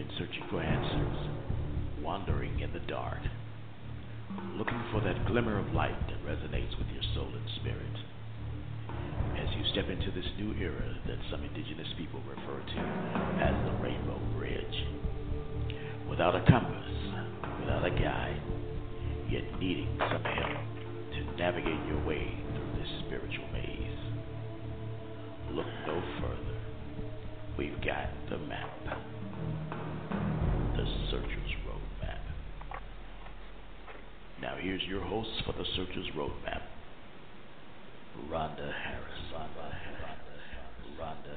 been searching for answers, wandering in the dark, looking for that glimmer of light that resonates with your soul and spirit. As you step into this new era that some indigenous people refer to as the Rainbow Bridge. Without a compass, without a guide, yet needing some help to navigate your way through this spiritual maze. Look no further. We've got the map. The Searcher's Roadmap. Now here's your host for the Searcher's Roadmap, Rhonda Harris. Rhonda.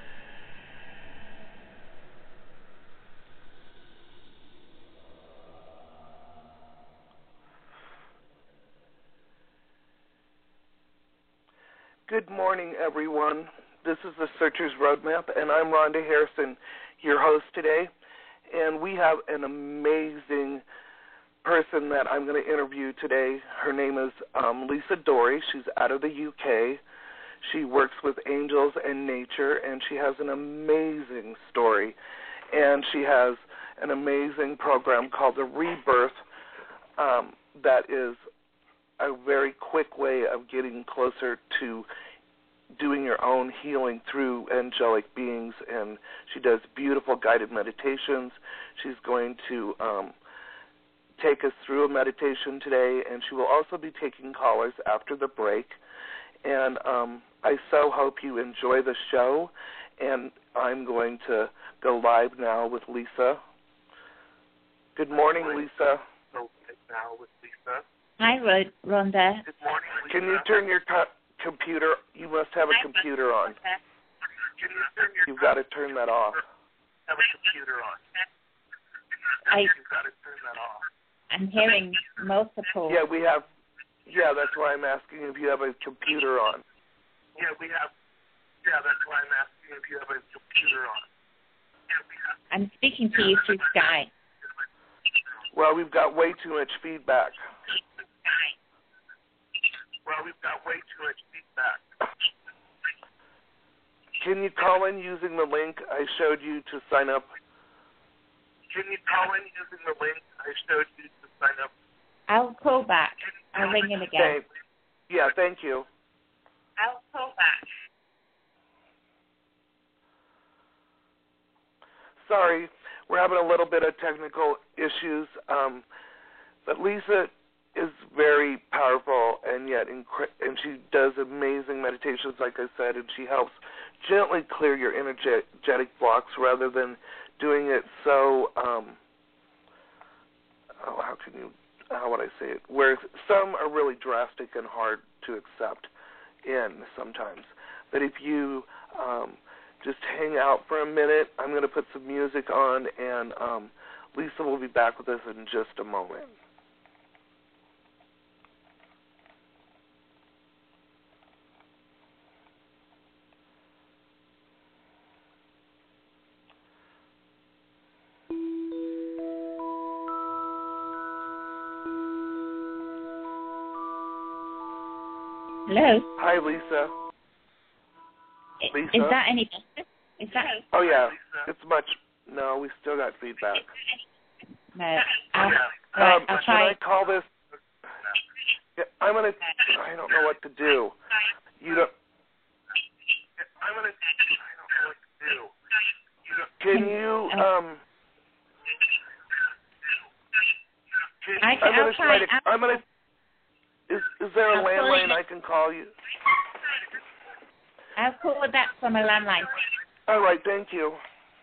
Good morning, everyone. This is the Searcher's Roadmap, and I'm Rhonda Harrison, your host today. And we have an amazing person that I'm going to interview today. Her name is Lisa Dory. She's out of the UK. She works with angels and nature, and she has an amazing story. And she has an amazing program called The Rebirth that is a very quick way of getting closer to doing your own healing through angelic beings. And she does beautiful guided meditations. She's going to take us through a meditation today, and she will also be taking callers after the break. And I so hope you enjoy the show, and I'm going to go live now with Lisa. Good morning, Lisa. Hi, Rhonda. Good morning, Lisa. Can you turn your computer? You must have a computer on. You've got to turn that off. I'm hearing multiple. Yeah, we have. Yeah, that's why I'm asking if you have a computer on. I'm speaking to you through Skype. Well, we've got way too much feedback. Can you call in using the link I showed you to sign up? I'll call back. I'll ring in again. Okay. Yeah, thank you. I'll call back. Sorry, we're having a little bit of technical issues, but Lisa is very powerful and yet and she does amazing meditations, like I said, and she helps gently clear your energetic blocks rather than doing it so, how would I say it, where some are really drastic and hard to accept sometimes. But if you just hang out for a minute, I'm going to put some music on, and Lisa will be back with us in just a moment. Hello? Hi, Lisa. Lisa? Is that any better? Is that? Oh, yeah. It's much. No, we still got feedback. No. I'll should try. I call this? Yeah, I don't know what to do. Can you, I'll try. Is there a landline I can call you? I'll call that from a landline. All right, thank you.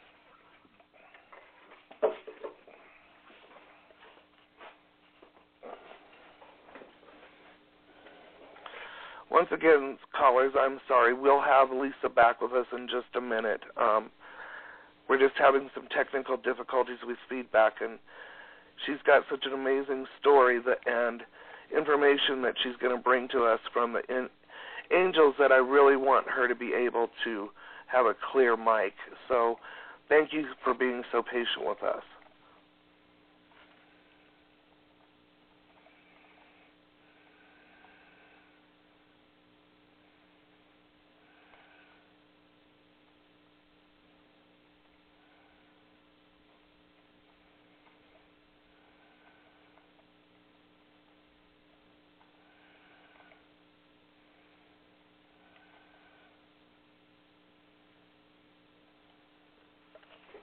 Once again, callers, I'm sorry. We'll have Lisa back with us in just a minute. We're just having some technical difficulties with feedback, and she's got such an amazing story and information that she's going to bring to us from the angels that I really want her to be able to have a clear mic. So thank you for being so patient with us.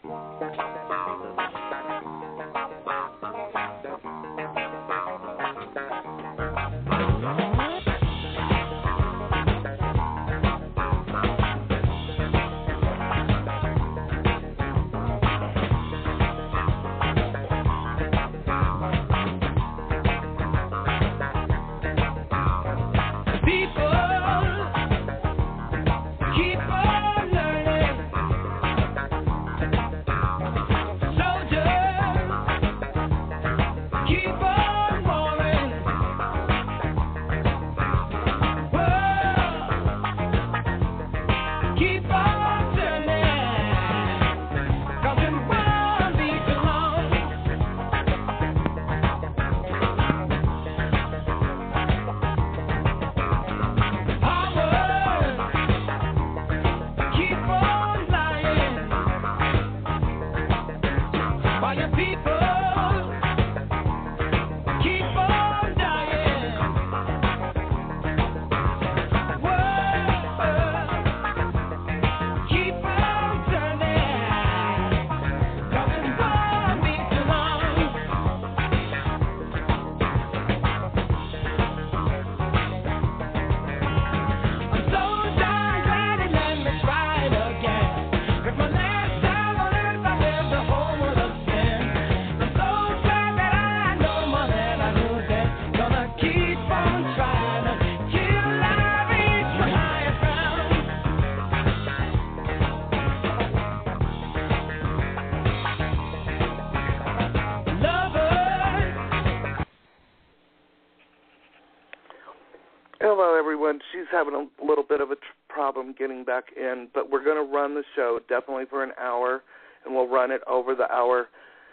Hello, everyone. She's having a little bit of a problem getting back in, but we're going to run the show definitely for an hour, and we'll run it over the hour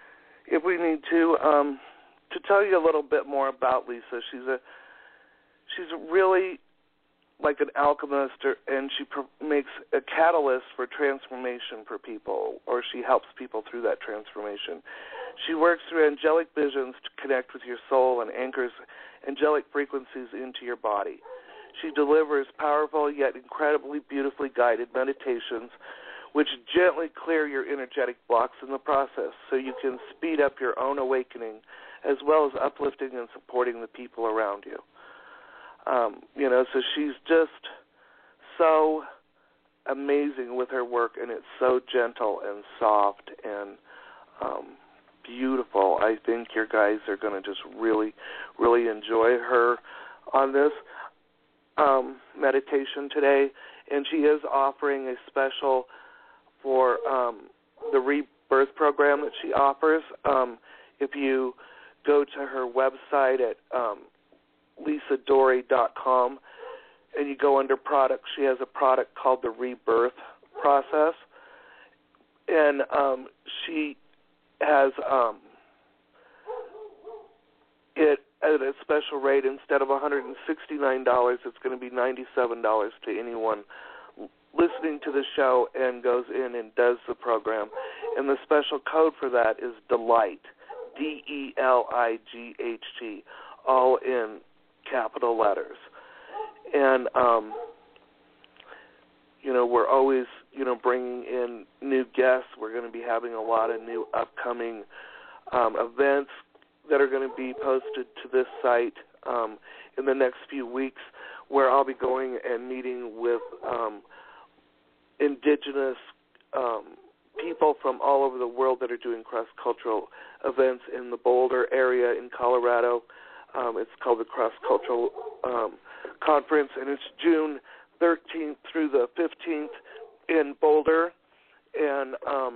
if we need to. To tell you a little bit more about Lisa, she's really like an alchemist, and she makes a catalyst for transformation for people, or she helps people through that transformation. She works through angelic visions to connect with your soul and anchors angelic frequencies into your body. She delivers powerful yet incredibly beautifully guided meditations which gently clear your energetic blocks in the process so you can speed up your own awakening as well as uplifting and supporting the people around you. So she's just so amazing with her work, and it's so gentle and soft and beautiful. I think your guys are going to just really, really enjoy her on this meditation today. And she is offering a special for the Rebirth program that she offers. If you go to her website at lisadorey.com and you go under products, she has a product called the Rebirth Process. And she has it at a special rate. Instead of $169, it's going to be $97 to anyone listening to the show and goes in and does the program. And the special code for that is DELIGHT, DELIGHT, all in capital letters. And, we're always, bringing in new guests. We're going to be having a lot of new upcoming events that are going to be posted to this site in the next few weeks, where I'll be going and meeting with indigenous people from all over the world that are doing cross-cultural events in the Boulder area in Colorado. It's called the Cross-Cultural Conference, and it's June 13th through the 15th in Boulder. And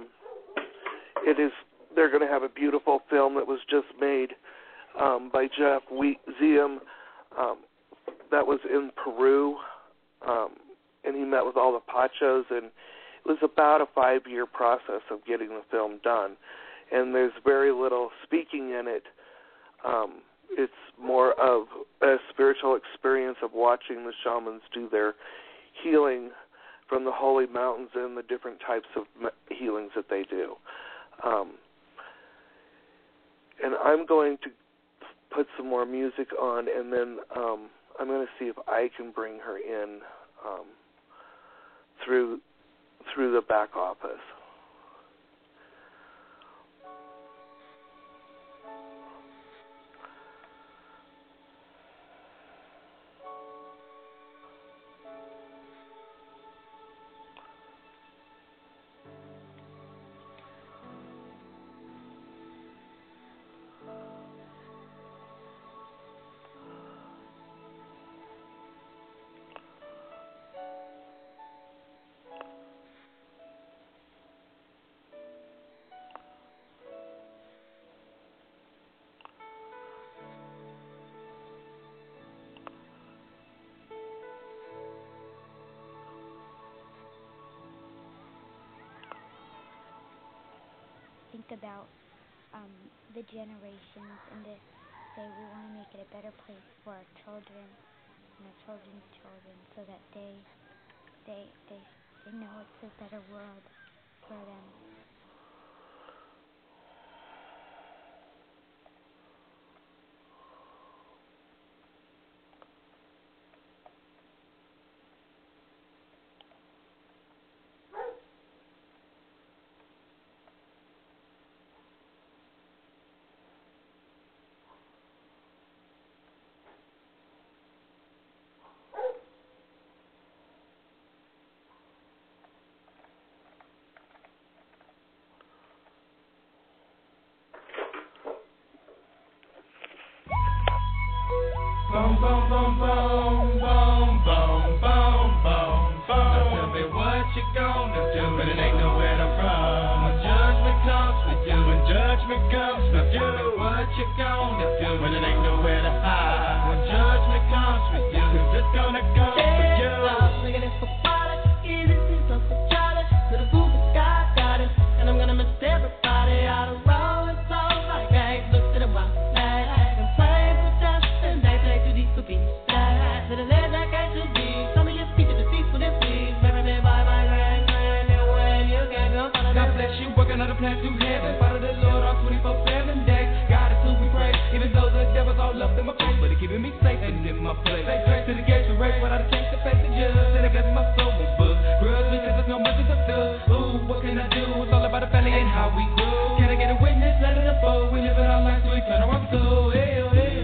they're going to have a beautiful film that was just made by Jeff Zeum that was in Peru, and he met with all the Pachos, and it was about a 5-year process of getting the film done. And there's very little speaking in it. It's more of a spiritual experience of watching the shamans do their healing from the holy mountains and the different types of healings that they do. And I'm going to put some more music on, and then I'm going to see if I can bring her in through the back office. think about the generations and to say we want to make it a better place for our children and our children's children, so that they know it's a better world for them. Boom, boom, boom, boom, boom, boom, boom, boom, boom. Now tell me what you gonna do when it ain't nowhere to run. When judgment comes for you, when judgment comes for you. Tell me what you gonna do when it ain't nowhere to hide. When judgment comes for you, 'cause it's gonna come for you. Nigga, this for quality, this is up for Charlie. To the booth, God got it, and I'm gonna miss everybody out of roll. It's all like I look to the wild flag and pray for justice. They play too deep for peace. To the ledge I got to be. Some of your speeches are peaceful this week. Remember by my grand, and when you can't go follow God bless you, working on the plan to heaven. Follow the Lord on 24/7 days. God is who we praise. Even though the devil's all up in my face, but he keeping me safe and in my place. Stay straight to the gates of race without a chance to face the judge. And I got my soul will book. Grudge because there's no mercy to fill. Ooh, what can I do? It's all about the family and how we grow. Can I get a witness? Let it unfold. We live in our lives so we turn our soul. Hey, oh, hey.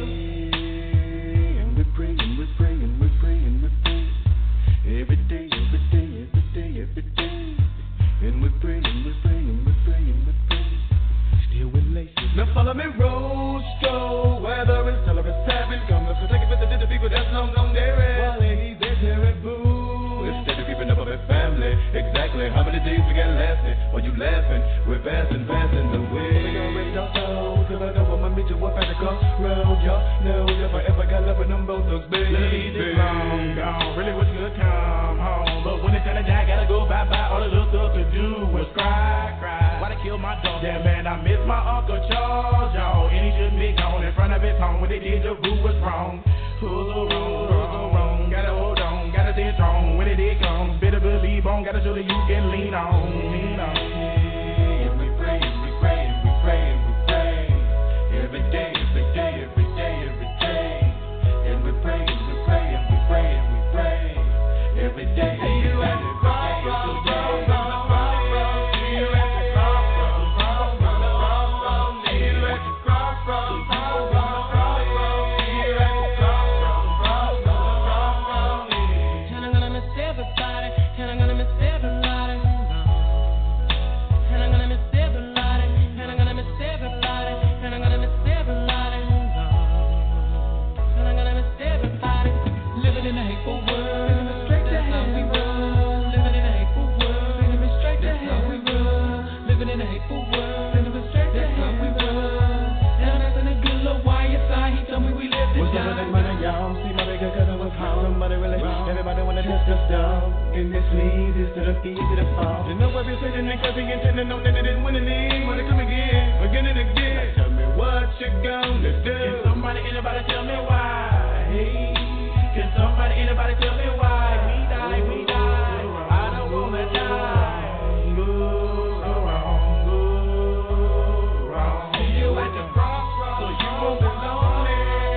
And we're praying, we're praying, we're praying, we're praying. Every day, every day, every day, every day. And we're praying, we're praying, we're praying, we're praying. Still with laces. Now follow me, Roscoe. Whether it's till it's savage, come let's take it for the people that's long gone there. While ladies, they're terrible. Instead of keeping up with their family. Exactly how many days we got lasting? While you laughing, we're passing the way. We gonna raise our souls, 'cause I know I'ma meet you up at the crossroads. Y'all know if I ever got love with them both those babies. Ladies, long gone, really wish you could come home. But when it's time to die, gotta go bye-bye. All the little stuff to do was cry. Why they kill my dog? Yeah, man, I miss my Uncle Charles, y'all. And he shouldn't be gone in front of his home. When they did, the boo was wrong. Who's wrong? Gotta hold on, gotta stay strong. When it did come, better believe on. Gotta show that you can lean on. And we pray, we pray, we pray, we pray. Every day, every day, every day, every day. And we pray, we pray, and we pray, and we pray. Every day, every day, every day. Everybody wanna test us down, and this leads us to the feet to the fall. You know what we're saying, because we intended know that it is winning league. Wanna come again and again. Now tell me what you gonna do. Can somebody, anybody tell me why? Hey, can somebody, anybody tell me why? We die, I don't wanna die. Go wrong. See you at the crossroads, so you won't be lonely.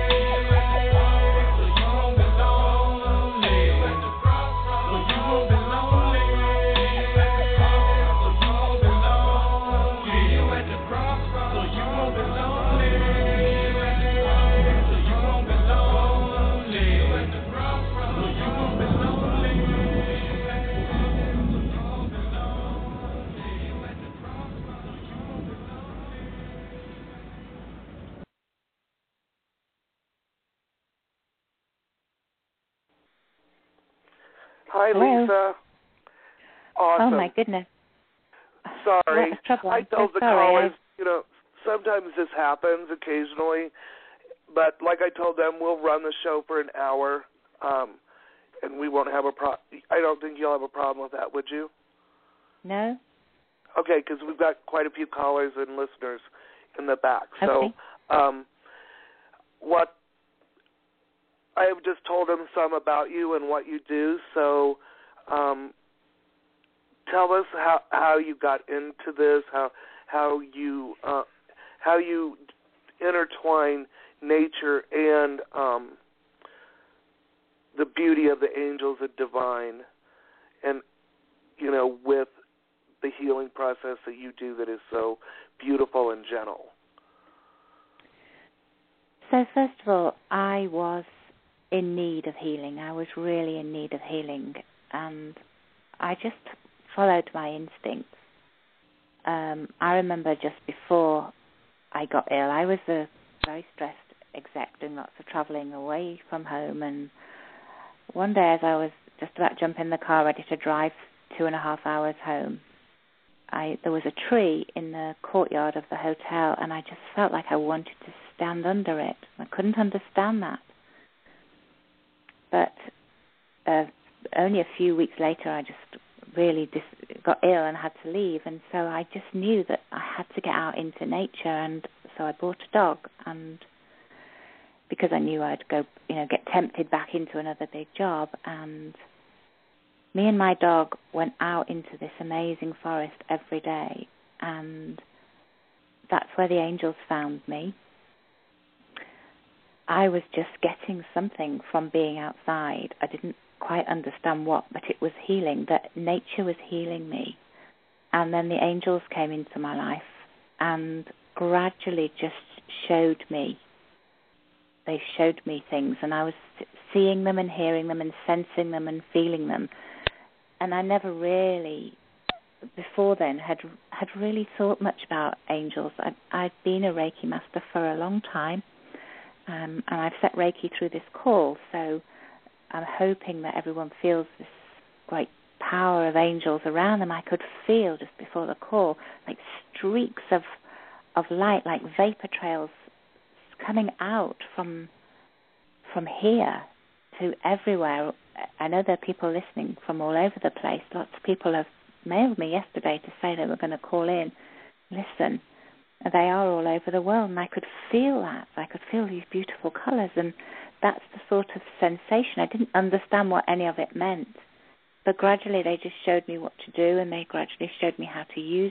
Hi, Hello. Lisa. Awesome. Oh, my goodness. Sorry. Trouble. I told the callers, sometimes this happens occasionally, but like I told them, we'll run the show for an hour, and we won't have a problem. I don't think you'll have a problem with that, would you? No. Okay, because we've got quite a few callers and listeners in the back. Okay. So what I have just told them some about you and what you do. So tell us how you got into this, how you intertwine nature and the beauty of the angels and divine, and with the healing process that you do that is so beautiful and gentle. So first of all, I was in need of healing. I was really in need of healing, and I just followed my instincts. I remember just before I got ill, I was a very stressed exec doing lots of traveling away from home, and one day as I was just about to jump in the car ready to drive 2.5 hours home, there was a tree in the courtyard of the hotel, and I just felt like I wanted to stand under it. I couldn't understand that. But only a few weeks later, I just really got ill and had to leave, and so I just knew that I had to get out into nature, and so I bought a dog, and because I knew I'd go, get tempted back into another big job, and me and my dog went out into this amazing forest every day, and that's where the angels found me. I was just getting something from being outside. I didn't quite understand what, but it was healing, that nature was healing me. And then the angels came into my life and gradually just showed me. They showed me things, and I was seeing them and hearing them and sensing them and feeling them. And I never really, before then, had really thought much about angels. I'd been a Reiki master for a long time, and I've set Reiki through this call, so I'm hoping that everyone feels this great power of angels around them. I could feel just before the call like streaks of light, like vapor trails coming out from here to everywhere. I know there are people listening from all over the place. Lots of people have mailed me yesterday to say they were going to call in, listen. They are all over the world, and I could feel that. I could feel these beautiful colours, and that's the sort of sensation. I didn't understand what any of it meant, but gradually they just showed me what to do, and they gradually showed me how to use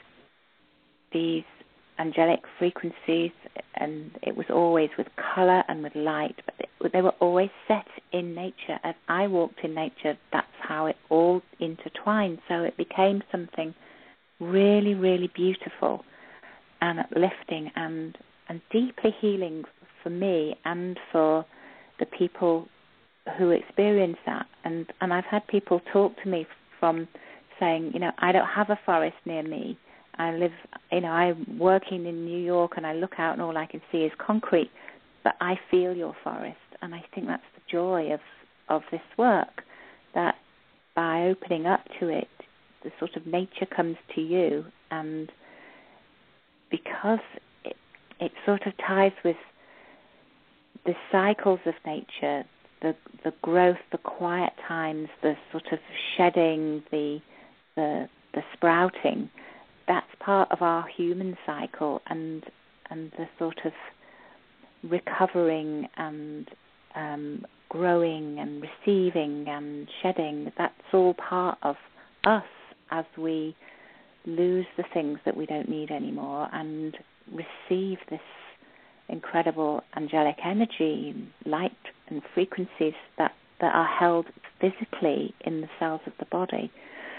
these angelic frequencies, and it was always with colour and with light, but they were always set in nature. As I walked in nature, that's how it all intertwined, so it became something really, really beautiful and uplifting and deeply healing for me and for the people who experience that. And I've had people talk to me from saying, I don't have a forest near me. I live, I'm working in New York, and I look out and all I can see is concrete, but I feel your forest. And I think that's the joy of this work, that by opening up to it, the sort of nature comes to you, and because it sort of ties with the cycles of nature, the growth, the quiet times, the sort of shedding, the sprouting. That's part of our human cycle, and the sort of recovering and growing and receiving and shedding. That's all part of us as we lose the things that we don't need anymore and receive this incredible angelic energy, light and frequencies that are held physically in the cells of the body.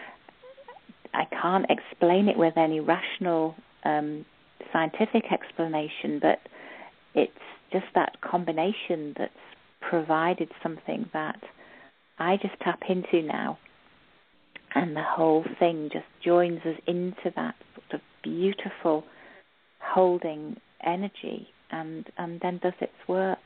I can't explain it with any rational scientific explanation, but it's just that combination that's provided something that I just tap into now. And the whole thing just joins us into that sort of beautiful holding energy and then does its work.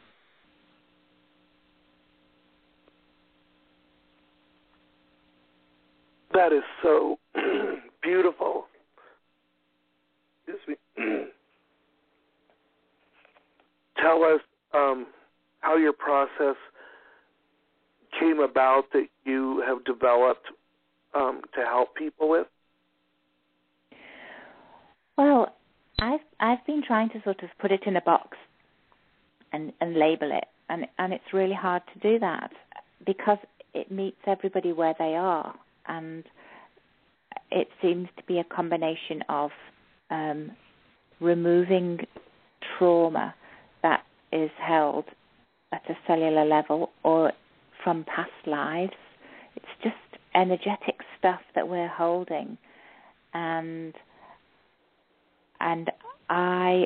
That is so beautiful. Excuse me. Tell us how your process came about that you have developed to help people with. Well, I've been trying to sort of put it in a box and label it, and it's really hard to do that because it meets everybody where they are, and it seems to be a combination of removing trauma that is held at a cellular level or from past lives. It's just energetic stuff that we're holding, and I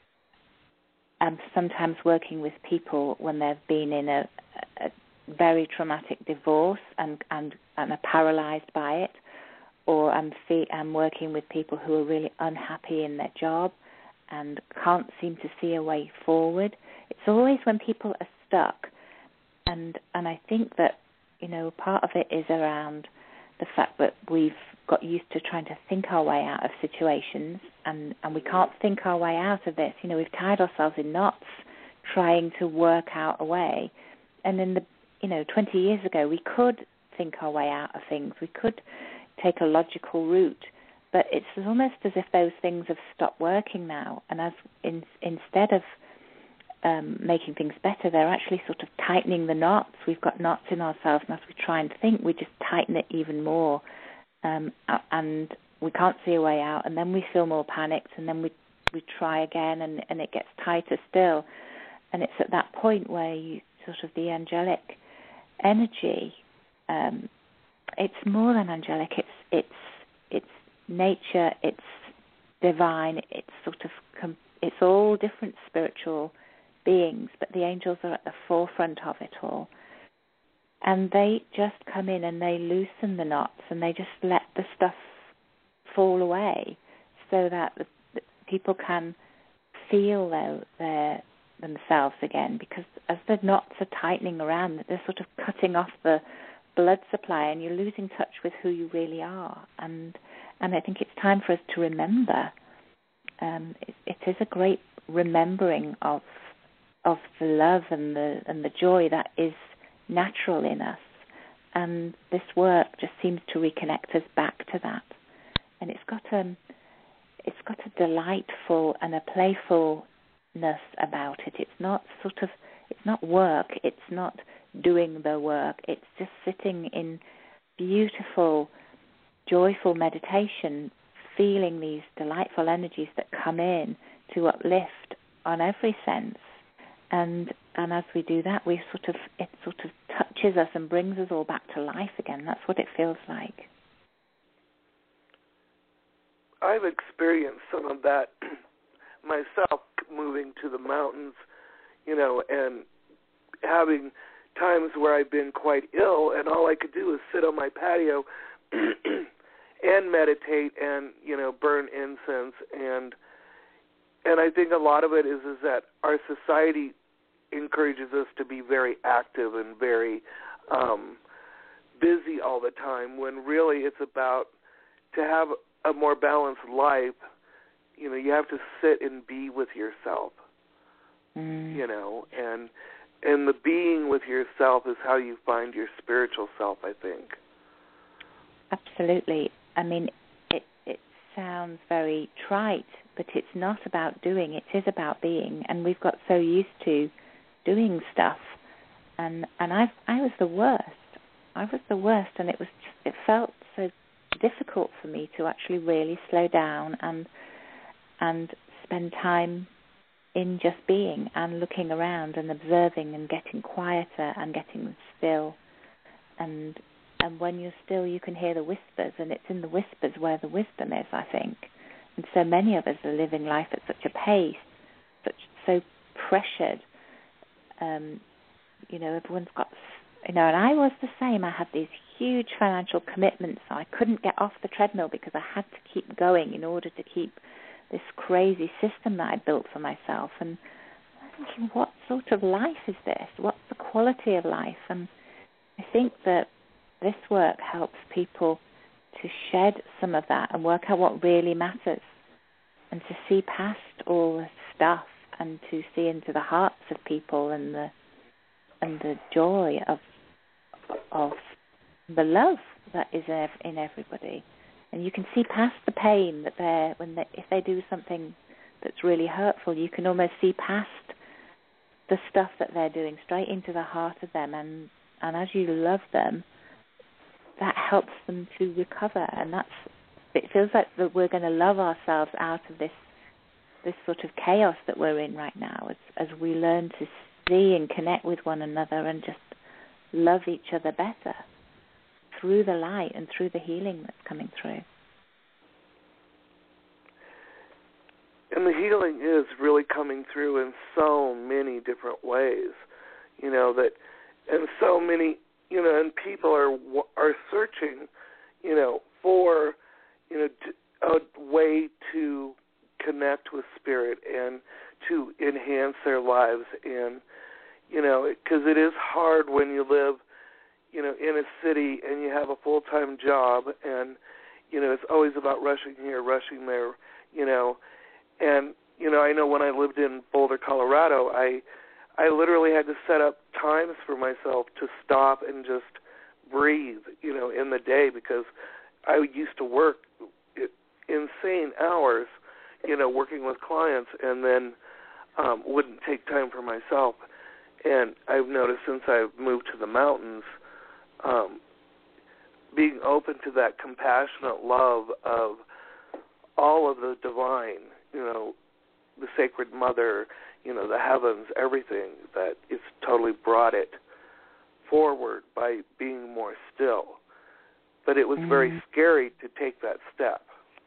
am sometimes working with people when they've been in a very traumatic divorce and are paralyzed by it, or I'm working with people who are really unhappy in their job and can't seem to see a way forward. It's always when people are stuck, and I think that, you know, part of it is around the fact that we've got used to trying to think our way out of situations, and we can't think our way out of this. You know, we've tied ourselves in knots trying to work out a way, and in the 20 years ago, we could think our way out of things. We could take a logical route, but it's almost as if those things have stopped working now. And instead of making things better, they're actually sort of tightening the knots. We've got knots in ourselves, and as we try and think, we just tighten it even more, and we can't see a way out. And then we feel more panicked, and then we try again, and it gets tighter still. And it's at that point where you sort of the angelic energy, it's more than angelic, it's nature, it's divine, it's sort of it's all different spiritual beings, but the angels are at the forefront of it all, and they just come in and they loosen the knots and they just let the stuff fall away so that the people can feel their themselves again, because as the knots are tightening around, they're sort of cutting off the blood supply, and you're losing touch with who you really are. And I think it's time for us to remember. It is a great remembering of the love and the joy that is natural in us, and this work just seems to reconnect us back to that. And it's got a delightful and a playfulness about it. It's not work. It's not doing the work. It's just sitting in beautiful, joyful meditation, feeling these delightful energies that come in to uplift on every sense. And as we do that, it sort of touches us and brings us all back to life again. That's what it feels like. I've experienced some of that myself, moving to the mountains, and having times where I've been quite ill, and all I could do is sit on my patio and meditate and, burn incense. And I think a lot of it is that our society encourages us to be very active and very busy all the time, when really it's about, to have a more balanced life, you have to sit and be with yourself, and the being with yourself is how you find your spiritual self, I think. Absolutely. I mean, it sounds very trite, but it's not about doing, it is about being. And we've got so used to doing stuff, and I was the worst. And it felt so difficult for me to actually really slow down and spend time in just being and looking around and observing and getting quieter and getting still. And when you're still, you can hear the whispers, and it's in the whispers where the wisdom is, I think. And so many of us are living life at such a pace, so pressured. Everyone's got, and I was the same. I had these huge financial commitments, so I couldn't get off the treadmill because I had to keep going in order to keep this crazy system that I built for myself. And I'm thinking, what sort of life is this? What's the quality of life? And I think that this work helps people to shed some of that and work out what really matters, and to see past all the stuff, and to see into the hearts of people and the joy of the love that is in everybody. And you can see past the pain that if they do something that's really hurtful, you can almost see past the stuff that they're doing straight into the heart of them. And as you love them, that helps them to recover. And it feels like that we're going to love ourselves out of this sort of chaos that we're in right now, as we learn to see and connect with one another and just love each other better through the light and through the healing that's coming through. And the healing is really coming through in so many different ways, and so many, and people are searching, for, a way to connect with spirit and to enhance their lives. And, because it is hard when you live, in a city and you have a full-time job and, it's always about rushing here, rushing there, And, I know when I lived in Boulder, Colorado, I literally had to set up times for myself to stop and just breathe, in the day, because I used to work insane hours, working with clients, and then wouldn't take time for myself. And I've noticed since I've moved to the mountains, being open to that compassionate love of all of the divine, the Sacred Mother, the heavens, everything, that it's totally brought it forward by being more still. But it was very scary to take that step.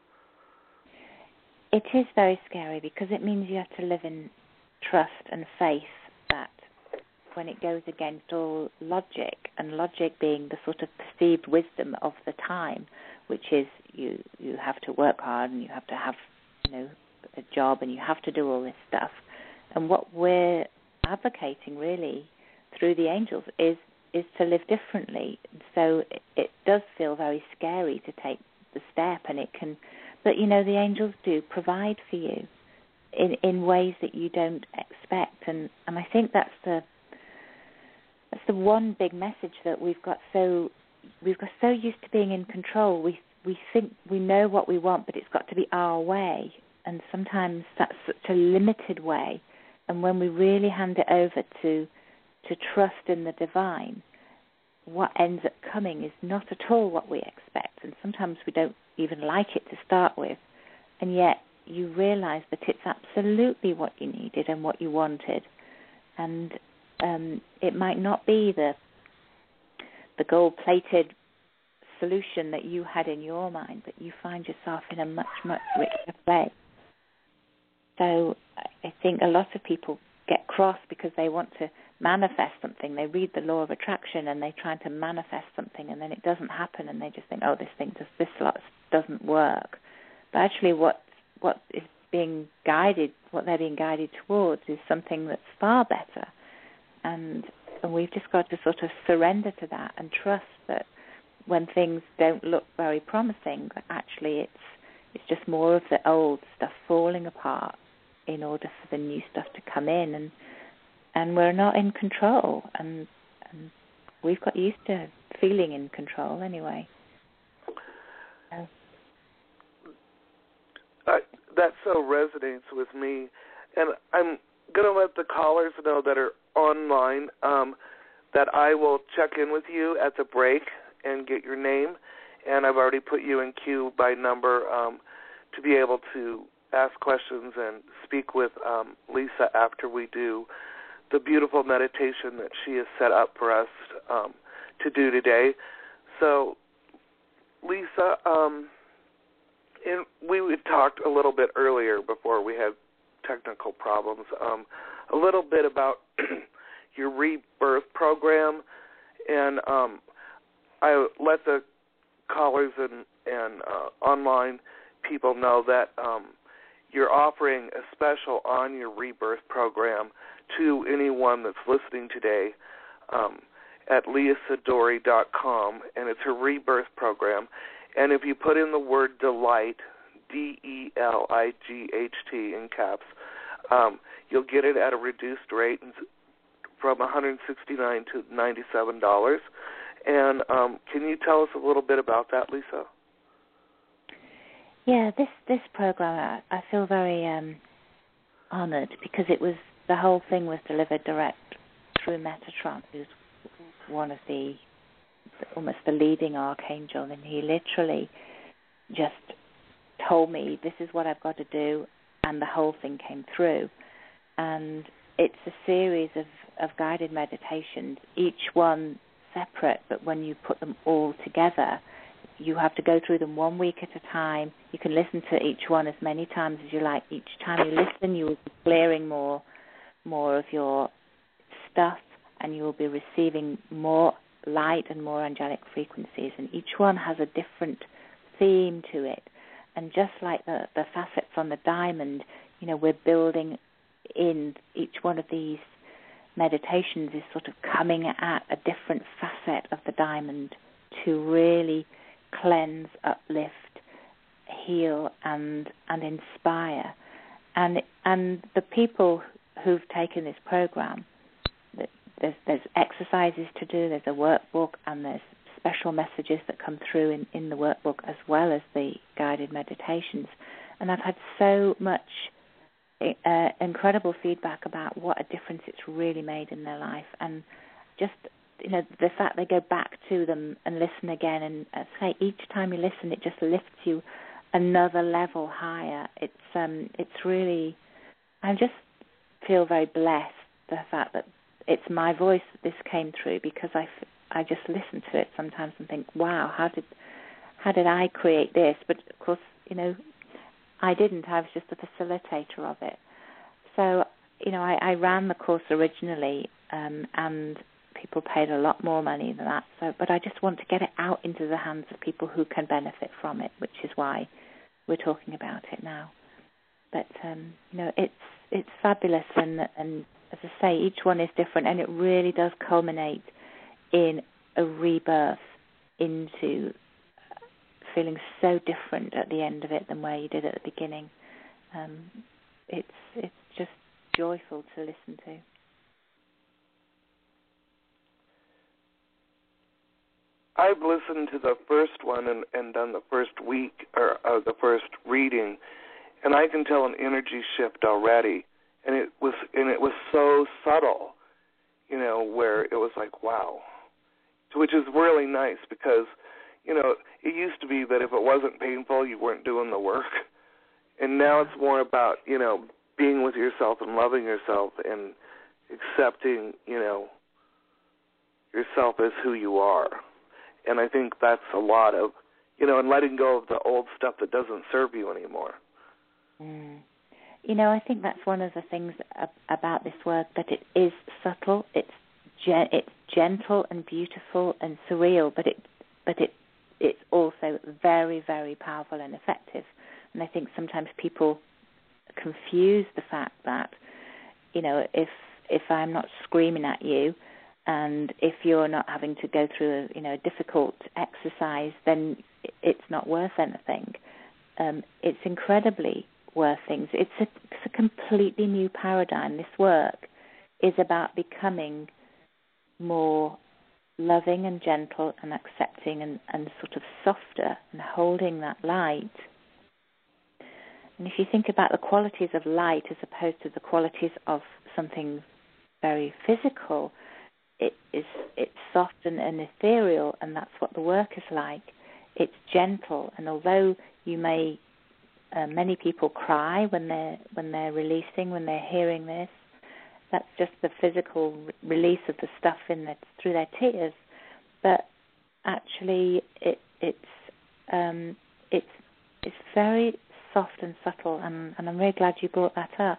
It is very scary because it means you have to live in trust and faith that when it goes against all logic, and logic being the sort of perceived wisdom of the time, which is you have to work hard and you have to have, a job and you have to do all this stuff. And what we're advocating really through the angels is to live differently. So it does feel very scary to take the step, and it can, but the angels do provide for you in ways that you don't expect. And I think that's the one big message that we've got so used to being in control. We think we know what we want, but it's got to be our way. And sometimes that's such a limited way. And when we really hand it over to trust in the divine, what ends up coming is not at all what we expect. And sometimes we don't even like it to start with. And yet you realize that it's absolutely what you needed and what you wanted. And it might not be the gold-plated solution that you had in your mind, but you find yourself in a much, much richer place. So I think a lot of people get cross because they want to manifest something. They read the law of attraction and they try to manifest something, and then it doesn't happen, and they just think, oh, this lot doesn't work. But actually what is being guided, what they're being guided towards is something that's far better. And we've just got to sort of surrender to that and trust that when things don't look very promising, that actually it's just more of the old stuff falling apart in order for the new stuff to come in, and we're not in control, and we've got used to feeling in control anyway. That so resonates with me, and I'm going to let the callers know that are online that I will check in with you at the break and get your name, and I've already put you in queue by number to be able to ask questions and speak with Lisa after we do the beautiful meditation that she has set up for us to do today. So, Lisa, we had talked a little bit earlier before we had technical problems, a little bit about your rebirth program, and I let the callers and online people know that you're offering a special on your rebirth program to anyone that's listening today at LeahSidori.com, and it's her rebirth program. And if you put in the word delight, DELIGHT in caps, you'll get it at a reduced rate from $169 to $97. And can you tell us a little bit about that, Lisa? Yeah, this program, I feel very honoured because the whole thing was delivered direct through Metatron, who's one of almost the leading archangel, and he literally just told me, this is what I've got to do, and the whole thing came through. And it's a series of guided meditations, each one separate, but when you put them all together, you have to go through them 1 week at a time. You can listen to each one as many times as you like. Each time you listen, you will be clearing more of your stuff, and you will be receiving more light and more angelic frequencies. And each one has a different theme to it. And just like the facets on the diamond, we're building in each one of these meditations is sort of coming at a different facet of the diamond to really cleanse, uplift, heal, and inspire. And the people who've taken this program, there's exercises to do, there's a workbook, and there's special messages that come through in the workbook as well as the guided meditations. And I've had so much incredible feedback about what a difference it's really made in their life. And just, the fact they go back to them and listen again, and say each time you listen, it just lifts you another level higher. It's really, I just feel very blessed, the fact that it's my voice that this came through, because I just listen to it sometimes and think, wow, how did I create this? But of course, I didn't. I was just a facilitator of it. So, I ran the course originally, and people paid a lot more money than that. So, but I just want to get it out into the hands of people who can benefit from it, which is why we're talking about it now. But it's fabulous, and as I say, each one is different, and it really does culminate in a rebirth into feeling so different at the end of it than where you did at the beginning. It's just joyful to listen to. I've listened to the first one and done the first week or the first reading, and I can tell an energy shift already. And it was so subtle, where it was like, wow, which is really nice because, it used to be that if it wasn't painful, you weren't doing the work. And now it's more about, being with yourself and loving yourself and accepting, yourself as who you are. And I think that's a lot of, and letting go of the old stuff that doesn't serve you anymore. Mm. I think that's one of the things about this work, that it is subtle, it's gentle and beautiful and surreal, but it's also very, very powerful and effective. And I think sometimes people confuse the fact that, if I'm not screaming at you, and if you're not having to go through a difficult exercise, then it's not worth anything. It's incredibly worth things. It's a completely new paradigm. This work is about becoming more loving and gentle and accepting and sort of softer and holding that light. And if you think about the qualities of light as opposed to the qualities of something very physical, it's soft and ethereal, and that's what the work is like. It's gentle, and although you may many people cry when they're releasing, when they're hearing this. That's just the physical release of the stuff through their tears. But actually, it's very soft and subtle, and I'm really glad you brought that up.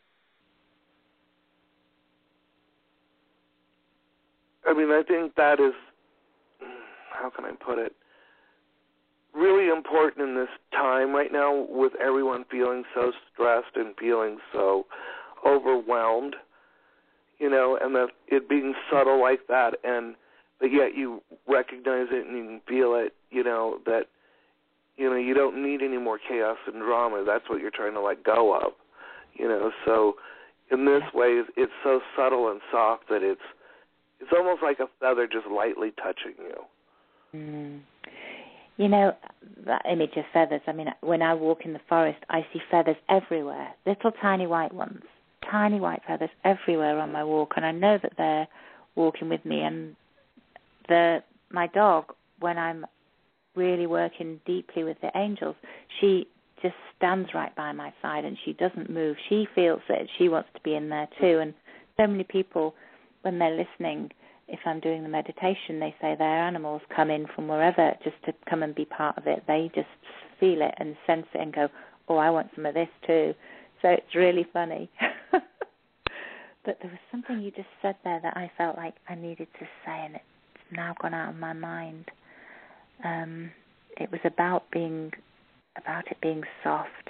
I mean, I think that is, how can I put it, really important in this time right now, with everyone feeling so stressed and feeling so overwhelmed, and that it being subtle like that, and but yet you recognize it and you can feel it, that, you don't need any more chaos and drama. That's what you're trying to let go of, So in this way, it's so subtle and soft that it's almost like a feather just lightly touching you. Mm. You know, that image of feathers, I mean, when I walk in the forest, I see feathers everywhere, little tiny white ones, tiny white feathers everywhere on my walk, and I know that they're walking with me. And my dog, when I'm really working deeply with the angels, she just stands right by my side and she doesn't move. She feels it. She wants to be in there too. And so many people, when they're listening, if I'm doing the meditation, they say their animals come in from wherever just to come and be part of it. They just feel it and sense it and go, oh, I want some of this too. So it's really funny. But there was something you just said there that I felt like I needed to say, and it's now gone out of my mind. It was about it being soft.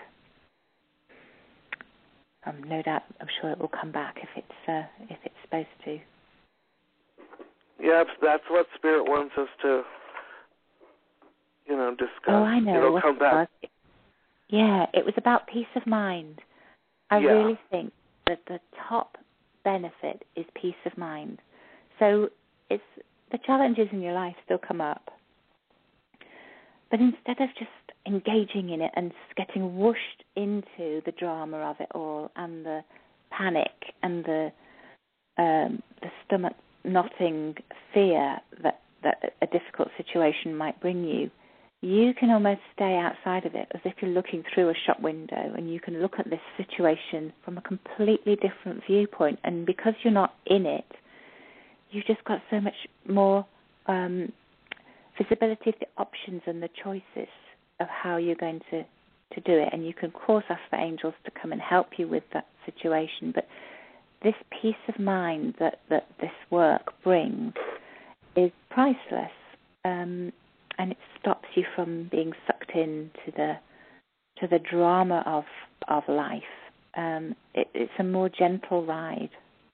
No doubt, I'm sure it will come back if it's supposed to. Yeah, that's what Spirit wants us to, discuss. Oh, I know. It'll come back. Yeah, it was about peace of mind. I really think that the top benefit is peace of mind. So it's the challenges in your life still come up, but instead of just engaging in it and getting whooshed into the drama of it all and the panic and the stomach knotting fear that a difficult situation might bring you, you can almost stay outside of it as if you're looking through a shop window, and you can look at this situation from a completely different viewpoint. And because you're not in it, you've just got so much more visibility of the options and the choices of how you're going to do it. And you can, of course, ask the angels to come and help you with that situation. But this peace of mind that this work brings is priceless, and it stops you from being sucked into the drama of life. It's a more gentle ride.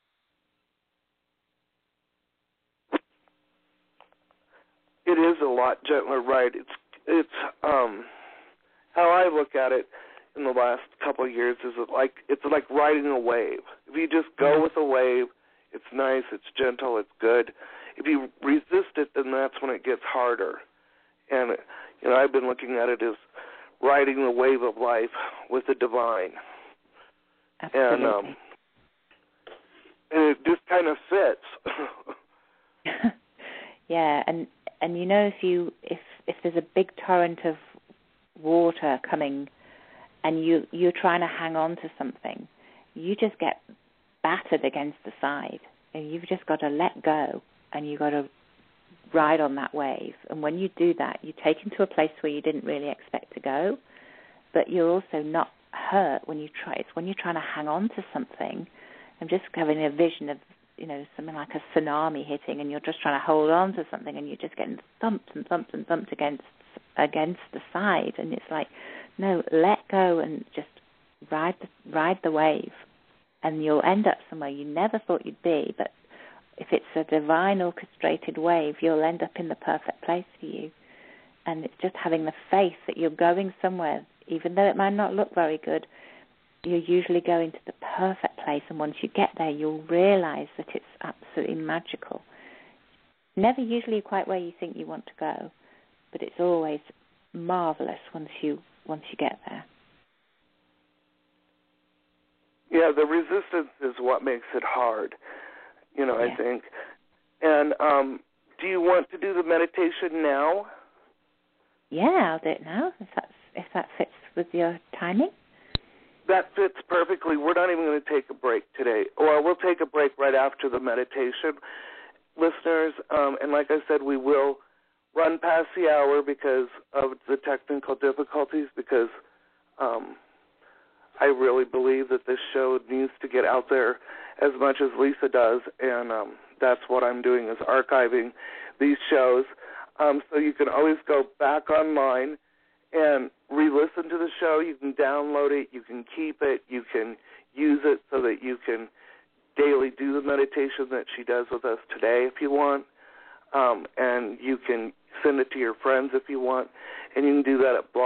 It is a lot gentler ride. It's how I look at it in the last couple of years is it's like riding a wave. If you just go with a wave, it's nice, it's gentle, it's good. If you resist it, then that's when it gets harder. And I've been looking at it as riding the wave of life with the divine. Absolutely. And it just kind of fits. Yeah, and if there's a big torrent of water coming, and you're trying to hang on to something, you just get battered against the side, and you've just got to let go, and you've got to ride on that wave. And when you do that, you're taken to a place where you didn't really expect to go, but you're also not hurt when you try. It's when you're trying to hang on to something. I'm just having a vision of something like a tsunami hitting, and you're just trying to hold on to something, and you're just getting thumped and thumped and thumped against the side, and it's like, no, let go and just ride the wave, and you'll end up somewhere you never thought you'd be. But if it's a divine orchestrated wave, you'll end up in the perfect place for you. And it's just having the faith that you're going somewhere, even though it might not look very good. You're usually going to the perfect place, and once you get there, you'll realize that it's absolutely magical. Never usually quite where you think you want to go, but it's always marvelous once you get there. Yeah, the resistance is what makes it hard, I think. And do you want to do the meditation now? Yeah, I'll do it now, if that fits with your timing. That fits perfectly. We're not even going to take a break today. Well, we'll take a break right after the meditation. Listeners, and like I said, we will run past the hour because of the technical difficulties, because I really believe that this show needs to get out there as much as Lisa does, and that's what I'm doing, is archiving these shows. So you can always go back online and re-listen to the show. You can download it, you can keep it, you can use it so that you can daily do the meditation that she does with us today if you want, and you can send it to your friends if you want, and you can do that at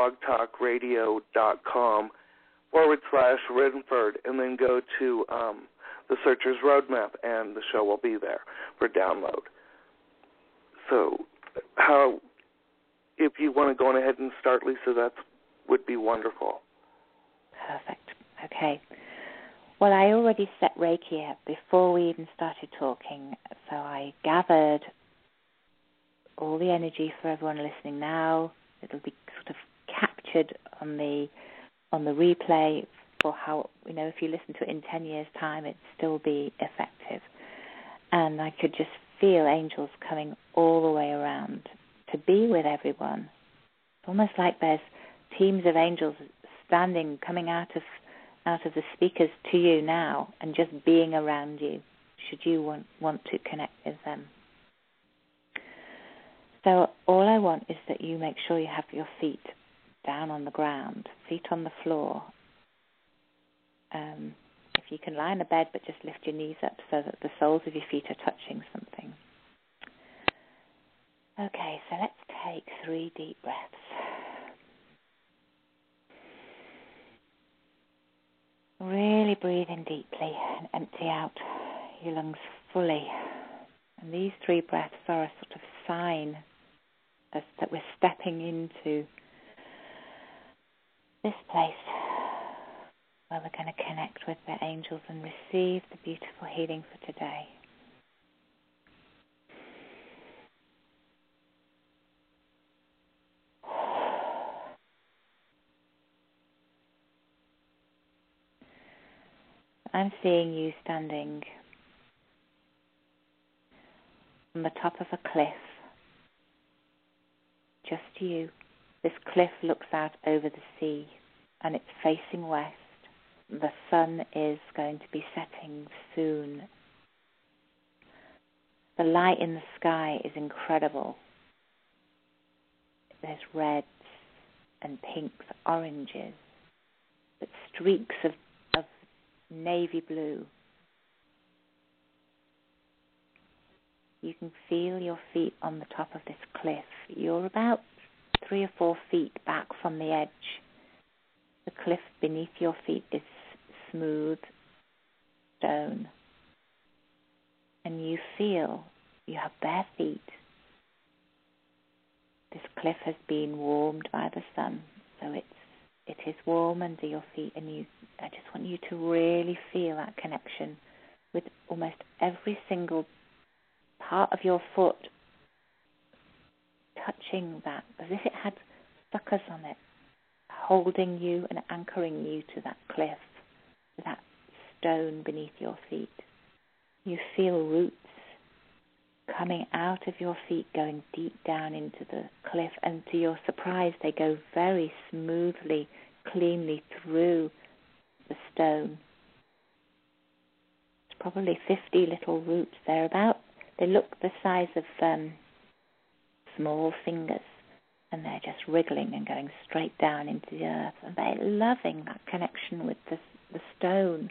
blogtalkradio.com/Renford, and then go to the Searcher's Roadmap, and the show will be there for download. So if you want to go on ahead and start, Lisa, that would be wonderful. Perfect. Okay. Well, I already set Reiki up before we even started talking, so I gathered all the energy for everyone listening now. It'll be sort of captured on the replay for how, if you listen to it in 10 years' time, it'd still be effective. And I could just feel angels coming all the way around to be with everyone. It's almost like there's teams of angels coming out of the speakers to you now and just being around you, should you want to connect with them. So all I want is that you make sure you have your feet down on the ground, feet on the floor. If you can lie in a bed, but just lift your knees up so that the soles of your feet are touching something. Okay, so let's take 3 deep breaths. Really breathe in deeply and empty out your lungs fully. And these 3 breaths are a sort of sign that we're stepping into this place where we're going to connect with the angels and receive the beautiful healing for today. I'm seeing you standing on the top of a cliff. Just you. This cliff looks out over the sea and it's facing west. The sun is going to be setting soon. The light in the sky is incredible. There's reds and pinks, oranges, but streaks of navy blue. You can feel your feet on the top of this cliff. You're about 3 or 4 feet back from the edge. The cliff beneath your feet is smooth stone. And you feel you have bare feet. This cliff has been warmed by the sun, so it is warm under your feet, and I just want you to really feel that connection with almost every single part of your foot touching that, as if it had suckers on it, holding you and anchoring you to that cliff, to that stone beneath your feet. You feel roots coming out of your feet, going deep down into the cliff, and to your surprise, they go very smoothly, cleanly through the stone. It's probably 50 little roots. They look the size of small fingers, and they're just wriggling and going straight down into the earth, and they're loving that connection with the stone.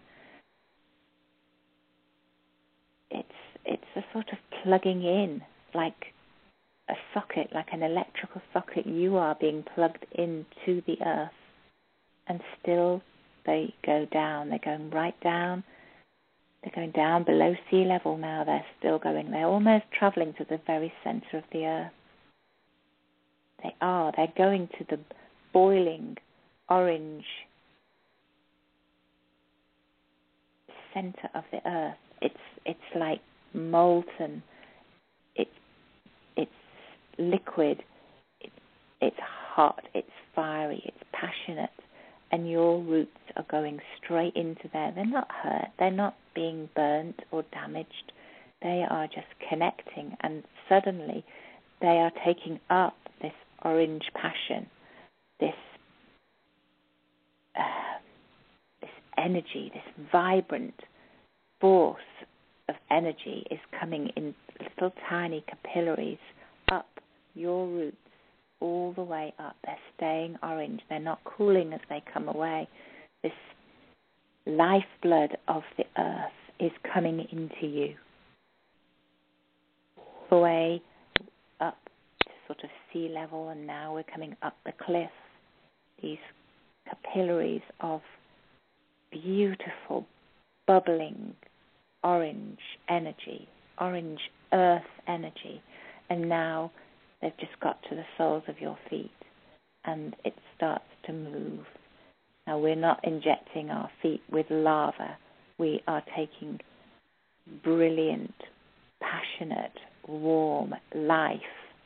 It's a sort of plugging in, like a socket, like an electrical socket. You are being plugged into the earth, and still they go down. They're going right down. They're going down below sea level now. They're still going. They're almost traveling to the very center of the earth. They're going to the boiling orange center of the earth. It's like molten. It's liquid. It's hot. It's fiery. It's passionate. And your roots are going straight into there. They're not hurt. They're not being burnt or damaged. They are just connecting, and suddenly they are taking up this orange passion, this energy, this vibrant force of energy is coming in little tiny capillaries up your roots, all the way up. They're staying orange. They're not cooling as they come away. This lifeblood of the earth is coming into you, all the way up to sort of sea level, and now we're coming up the cliff. These capillaries of beautiful, bubbling, orange energy, orange earth energy, and now They've just got to the soles of your feet, and it starts to move. Now, we're not injecting our feet with lava. We are taking brilliant, passionate, warm life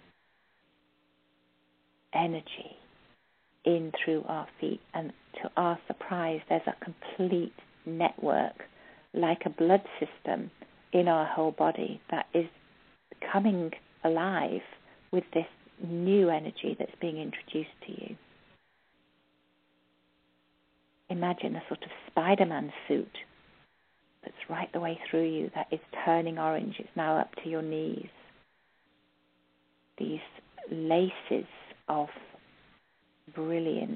energy in through our feet. And to our surprise, there's a complete network, like a blood system in our whole body, that is coming alive with this new energy that's being introduced to you. Imagine a sort of Spider-Man suit that's right the way through you, that is turning orange. It's now up to your knees. These laces of brilliant,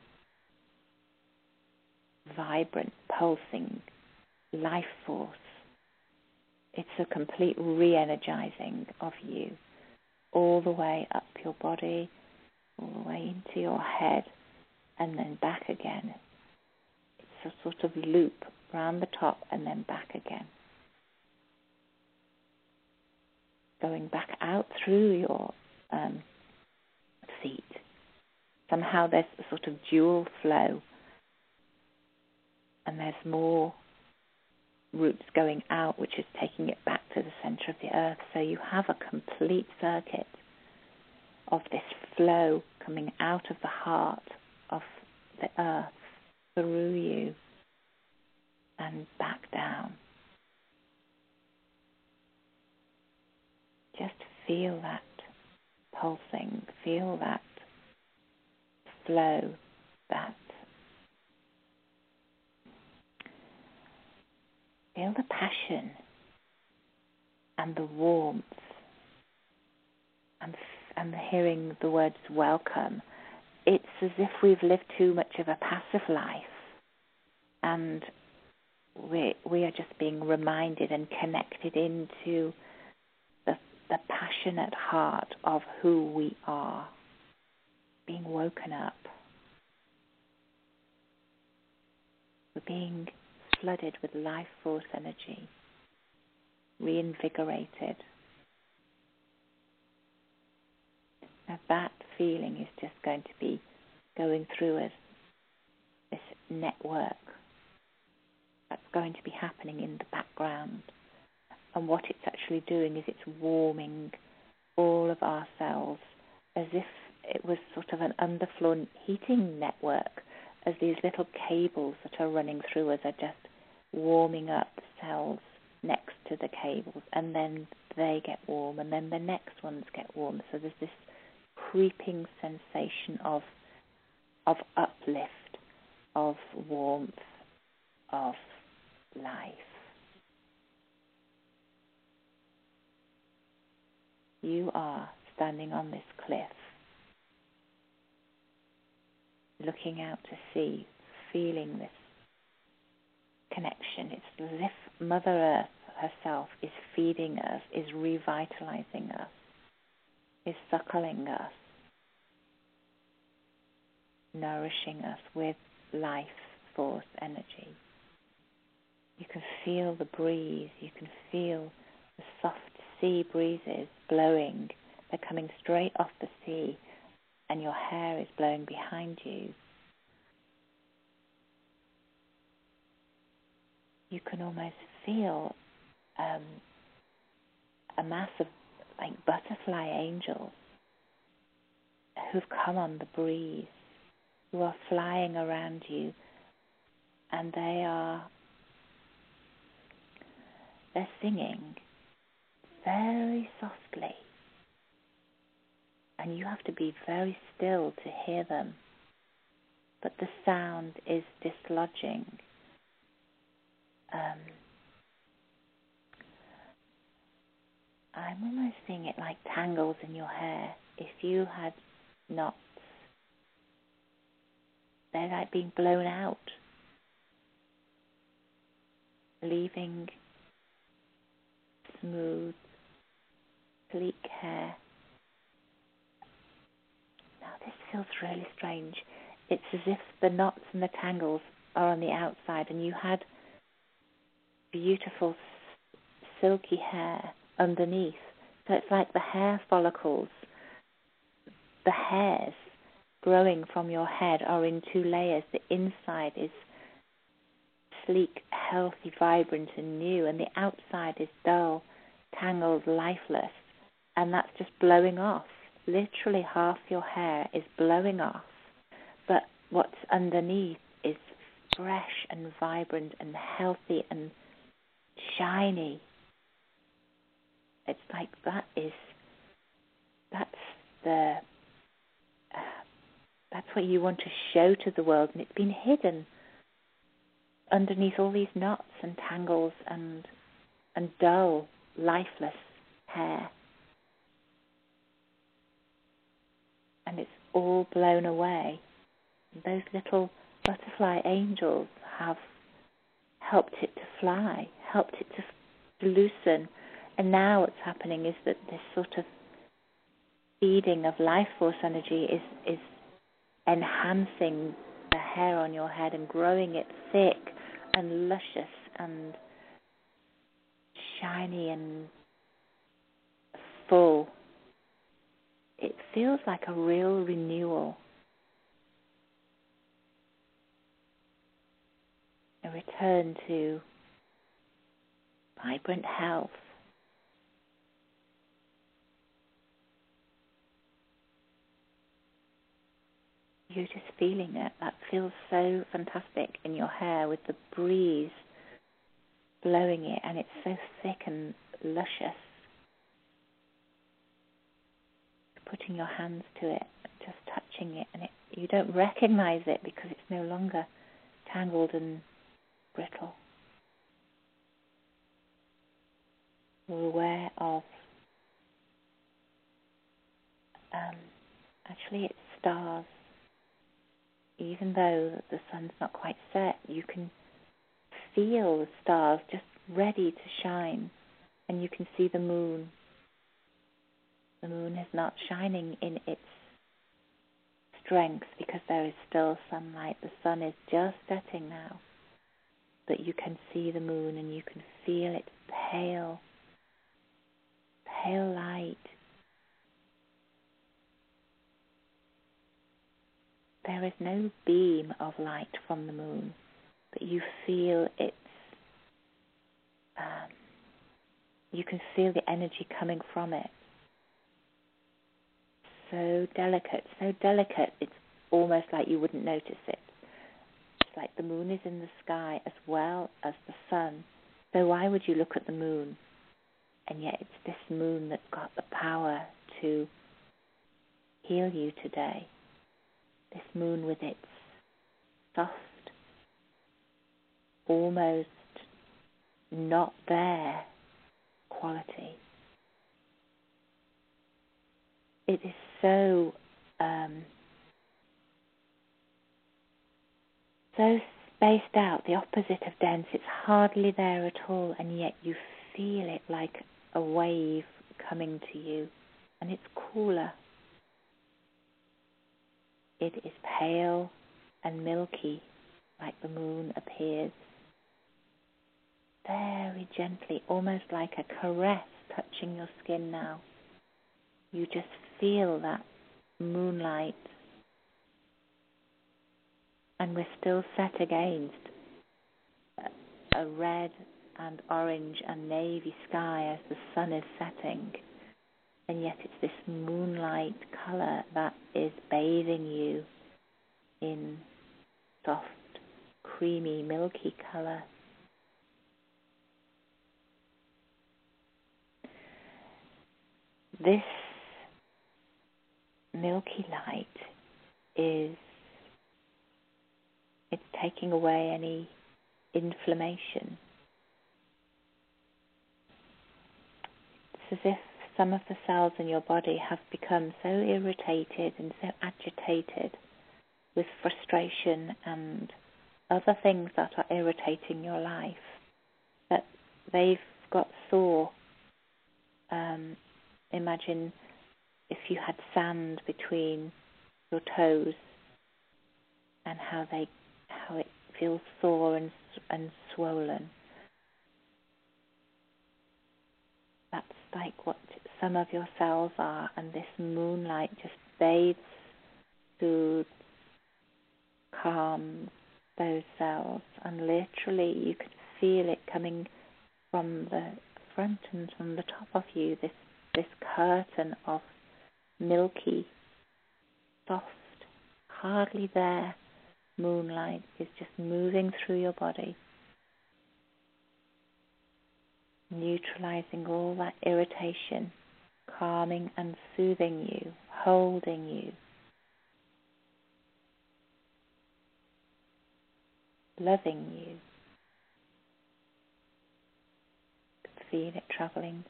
vibrant, pulsing life force. It's a complete re-energizing of you, all the way up your body, all the way into your head, and then back again. It's a sort of loop round the top and then back again. Going back out through your feet. Somehow there's a sort of dual flow, and there's more roots going out, which is taking it back to the center of the earth. So you have a complete circuit of this flow coming out of the heart of the earth through you and back down. Just feel that pulsing, feel that flow, feel the passion and the warmth, and hearing the words welcome. It's as if we've lived too much of a passive life, and we are just being reminded and connected into the passionate heart of who we are, being woken up. We're being flooded with life force energy, reinvigorated. Now that feeling is just going to be going through us, this network that's going to be happening in the background. And what it's actually doing is it's warming all of our cells as if it was sort of an underfloor heating network, as these little cables that are running through us are just warming up the cells next to the cables, and then they get warm, and then the next ones get warm. So there's this creeping sensation of uplift, of warmth, of life. You are standing on this cliff, looking out to sea, feeling this connection. It's as if Mother Earth herself is feeding us, is revitalizing us, is suckling us, nourishing us with life force energy. You can feel the breeze, you can feel the soft sea breezes blowing. They're coming straight off the sea, and your hair is blowing behind you. You can almost feel a mass of like butterfly angels who've come on the breeze, who are flying around you, and they're singing very softly, and you have to be very still to hear them, but the sound is dislodging. I'm almost seeing it like tangles in your hair. If you had knots, they're like being blown out, leaving smooth, sleek hair. Now this feels really strange. It's as if the knots and the tangles are on the outside, and you had beautiful silky hair underneath. So it's like the hair follicles the hairs growing from your head are in two layers. The inside is sleek, healthy, vibrant and new, and the outside is dull, tangled, lifeless, and that's just blowing off. Literally half your hair is blowing off, but what's underneath is fresh and vibrant and healthy and shiny. It's like that's what you want to show to the world, and it's been hidden underneath all these knots and tangles and dull, lifeless hair. And it's all blown away. Those little butterfly angels have helped it to fly, helped it to loosen. And now what's happening is that this sort of feeding of life force energy is enhancing the hair on your head and growing it thick and luscious and shiny and full. It feels like a real renewal, a return to vibrant health. You're just feeling it. That feels so fantastic in your hair with the breeze blowing it, and it's so thick and luscious. Putting your hands to it, just touching it, and you don't recognize it because it's no longer tangled and brittle. You're aware of, actually it's stars. Even though the sun's not quite set, you can feel the stars just ready to shine, and you can see the moon. The moon is not shining in its strength because there is still sunlight. The sun is just setting now, but you can see the moon and you can feel its pale light. There is no beam of light from the moon, but you feel its, you can feel the energy coming from it. So delicate, it's almost like you wouldn't notice it. It's like the moon is in the sky as well as the sun. So why would you look at the moon? And yet it's this moon that's got the power to heal you today. This moon with its soft, almost not there quality. It is so spaced out, the opposite of dense. It's hardly there at all, and yet you feel it like a wave coming to you, and it's cooler. It is pale and milky, like the moon appears. Very gently, almost like a caress touching your skin now. You just feel that moonlight. And we're still set against a red and orange and navy sky as the sun is setting. And yet it's this moonlight colour that is bathing you in soft, creamy, milky colour. This milky light it's taking away any inflammation. It's as if some of the cells in your body have become so irritated and so agitated with frustration and other things that are irritating your life that they've got sore. Imagine if you had sand between your toes and how it feels sore and swollen. That's like what some of your cells are, and this moonlight just bathes, soothes, calms those cells, and literally you can feel it coming from the front and from the top of you, this curtain of milky, soft, hardly there moonlight is just moving through your body, neutralizing all that irritation, calming and soothing you, holding you, loving you. Feel it traveling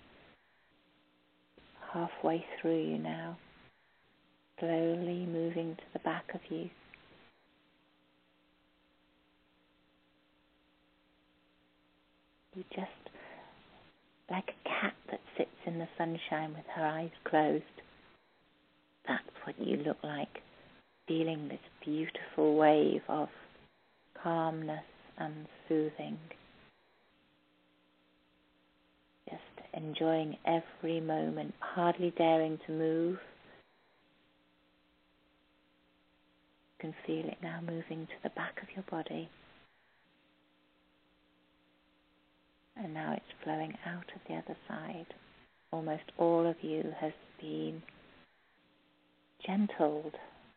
halfway through you now, slowly moving to the back of you. You just, like a cat that sits in the sunshine with her eyes closed. That's what you look like, feeling this beautiful wave of calmness and soothing. Just enjoying every moment, hardly daring to move. You can feel it now moving to the back of your body. And now it's flowing out of the other side. Almost all of you has been gentled,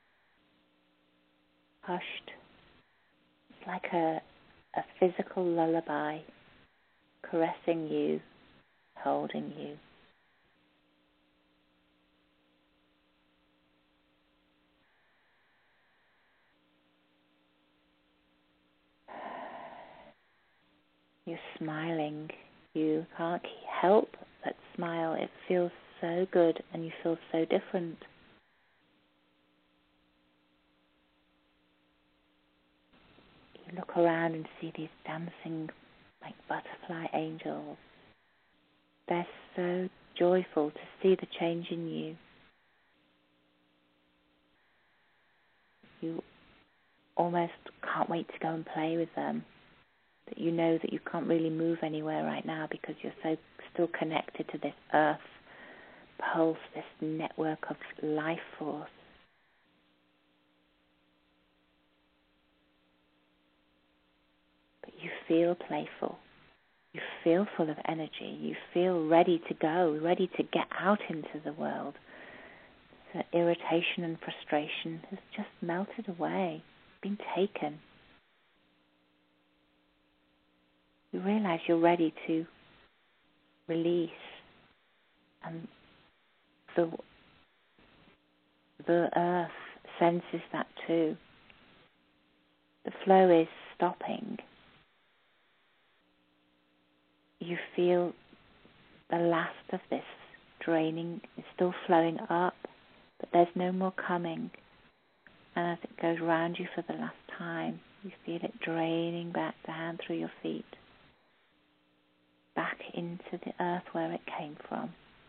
hushed. It's like a physical lullaby, caressing you, holding you. You're smiling. You can't help but smile. It feels so good and you feel so different. You look around and see these dancing like butterfly angels. They're so joyful to see the change in you. You almost can't wait to go and play with them. That you know that you can't really move anywhere right now because you're so still connected to this earth pulse, this network of life force. But you feel playful. You feel full of energy. You feel ready to go, ready to get out into the world. The irritation and frustration has just melted away, been taken. You realize you're ready to release, and the earth senses that too. The flow is stopping. You feel the last of this draining is still flowing up, but there's no more coming. And as it goes round you for the last time, you feel it draining back down through your feet, back into the earth where it came from.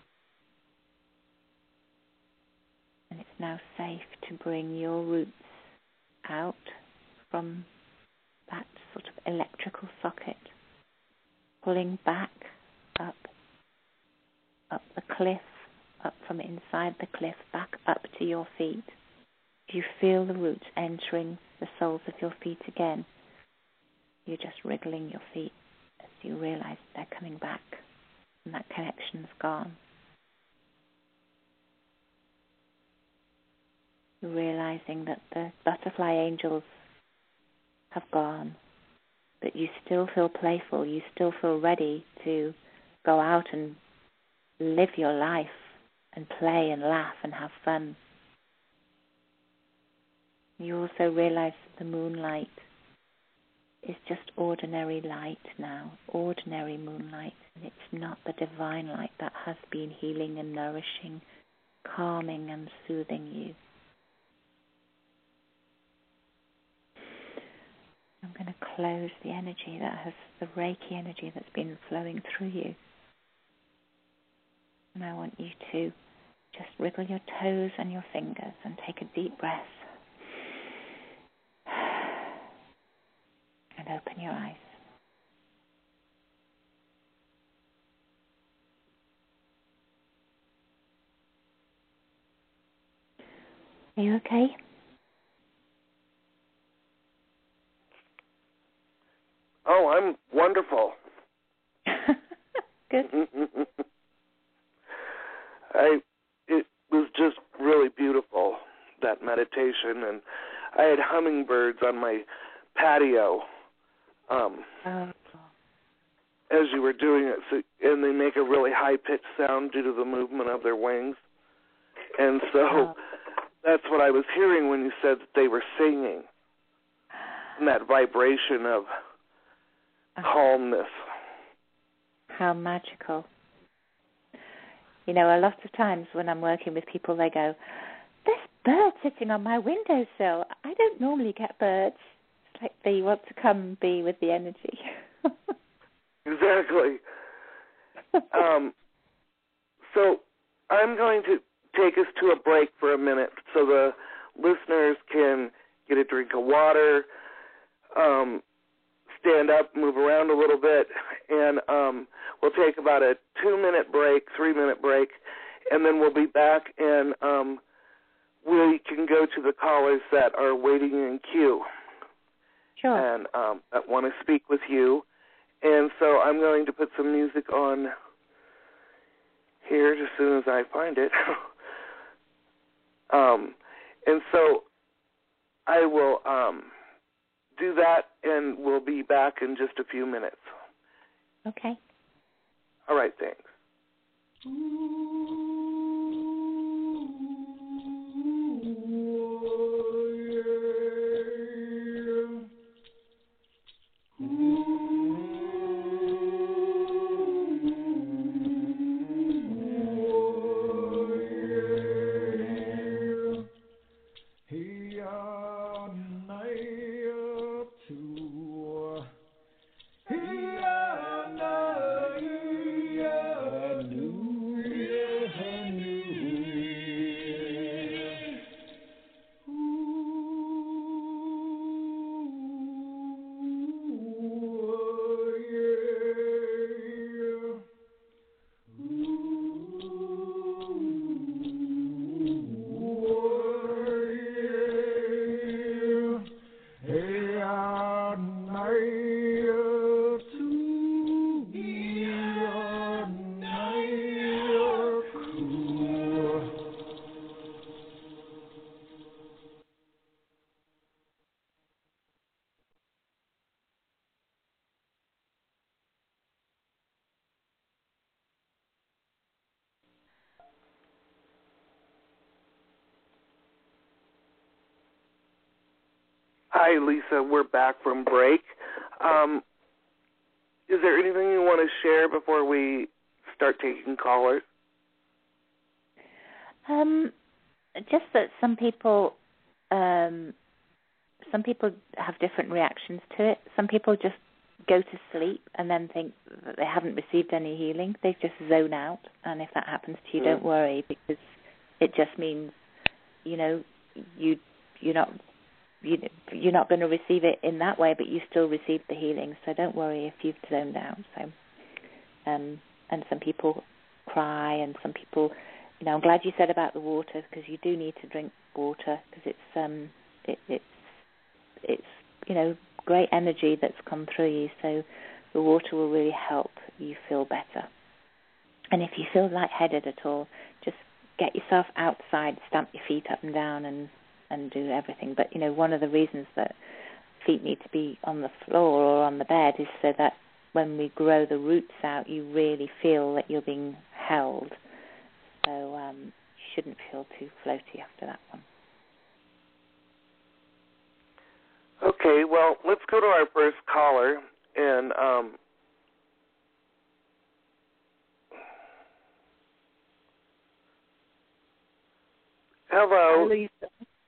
And it's now safe to bring your roots out from that sort of electrical socket, pulling back up the cliff, up from inside the cliff, back up to your feet. You feel the roots entering the soles of your feet again. You're just wriggling your feet as you realize they're coming back and that connection's gone. You're realizing that the butterfly angels have gone, but you still feel playful. You still feel ready to go out and live your life and play and laugh and have fun. You also realize that the moonlight is just ordinary light now, ordinary moonlight. And it's not the divine light that has been healing and nourishing, calming and soothing you. I'm going to close the energy that has, the Reiki energy that's been flowing through you. And I want you to just wriggle your toes and your fingers and take a deep breath. And open your eyes. Are you okay? Oh, I'm wonderful. Good. It was just really beautiful, that meditation, and I had hummingbirds on my patio as you were doing it, and they make a really high-pitched sound due to the movement of their wings. And so that's what I was hearing when you said that they were singing, and that vibration of calmness. How magical. You know, a lot of times when I'm working with people, they go, there's birds sitting on my windowsill. I don't normally get birds. It's like they want to come be with the energy. Exactly. So I'm going to take us to a break for a minute so the listeners can get a drink of water, stand up, move around a little bit, and we'll take about a 2-minute break, 3-minute break, and then we'll be back, and we can go to the callers that are waiting in queue. Sure. And that want to speak with you. And so I'm going to put some music on here as soon as I find it. And so I will do that, and we'll be back in just a few minutes. Okay. All right, thanks. Hi, Lisa. We're back from break. Is there anything you want to share before we start taking callers? Just that some people have different reactions to it. Some people just go to sleep and then think that they haven't received any healing. They just zone out, and if that happens to you, don't worry, because it just means, you know, you're not going to receive it in that way, but you still receive the healing. So don't worry if you've zoned out. So, and some people cry, and some people, you know, I'm glad you said about the water, because you do need to drink water, because it's you know, great energy that's come through you. So the water will really help you feel better. And if you feel lightheaded at all, just get yourself outside, stamp your feet up and down, and do everything. But, you know, one of the reasons that feet need to be on the floor or on the bed is so that when we grow the roots out, you really feel that you're being held. So you shouldn't feel too floaty after that one. Okay, well, let's go to our first caller. And hello. Hi, Lisa.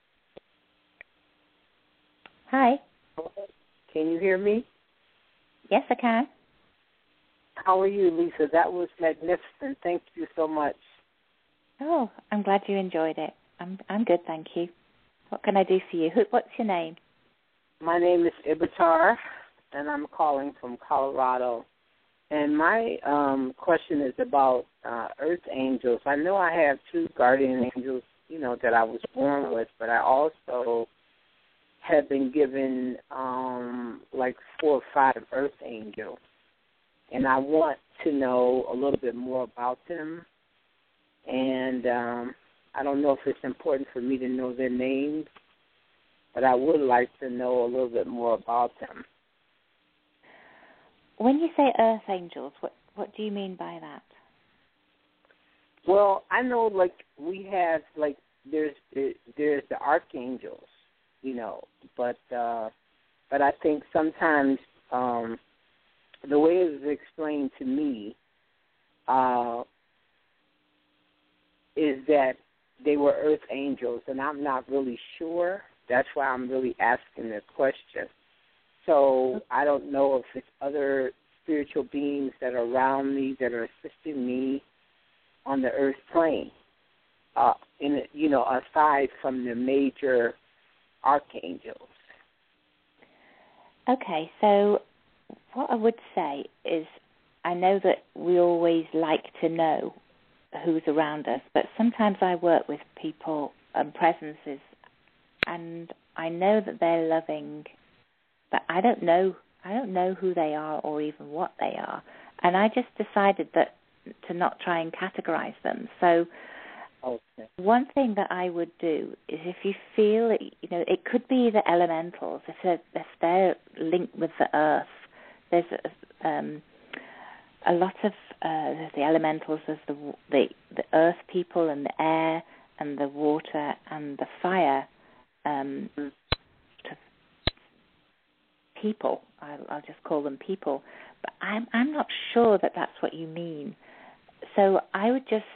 Hi. Can you hear me? Yes, I can. How are you, Lisa? That was magnificent. Thank you so much. Oh, I'm glad you enjoyed it. I'm good, thank you. What can I do for you? What's your name? My name is Ibitar, and I'm calling from Colorado. And my question is about earth angels. I know I have 2 guardian angels that I was born with, but I also have been given like 4 or 5 earth angels, and I want to know a little bit more about them. And I don't know if it's important for me to know their names, but I would like to know a little bit more about them. When you say earth angels, what do you mean by that? Well, I know, like, we have, like, there's the archangels, but I think sometimes the way it was explained to me is that they were earth angels, and I'm not really sure. That's why I'm really asking the question. So I don't know if it's other spiritual beings that are around me that are assisting me on the earth plane, aside from the major archangels. Okay, so what I would say is I know that we always like to know who's around us, but sometimes I work with people and presences, and I know that they're loving, but I don't know who they are or even what they are, and I just decided that to not try and categorize them. So one thing that I would do is, if you feel it, it could be the elementals. If they're linked with the earth, there's a lot of the elementals. There's the earth people and the air and the water and the fire people. I'll just call them people. But I'm not sure that that's what you mean. So I would just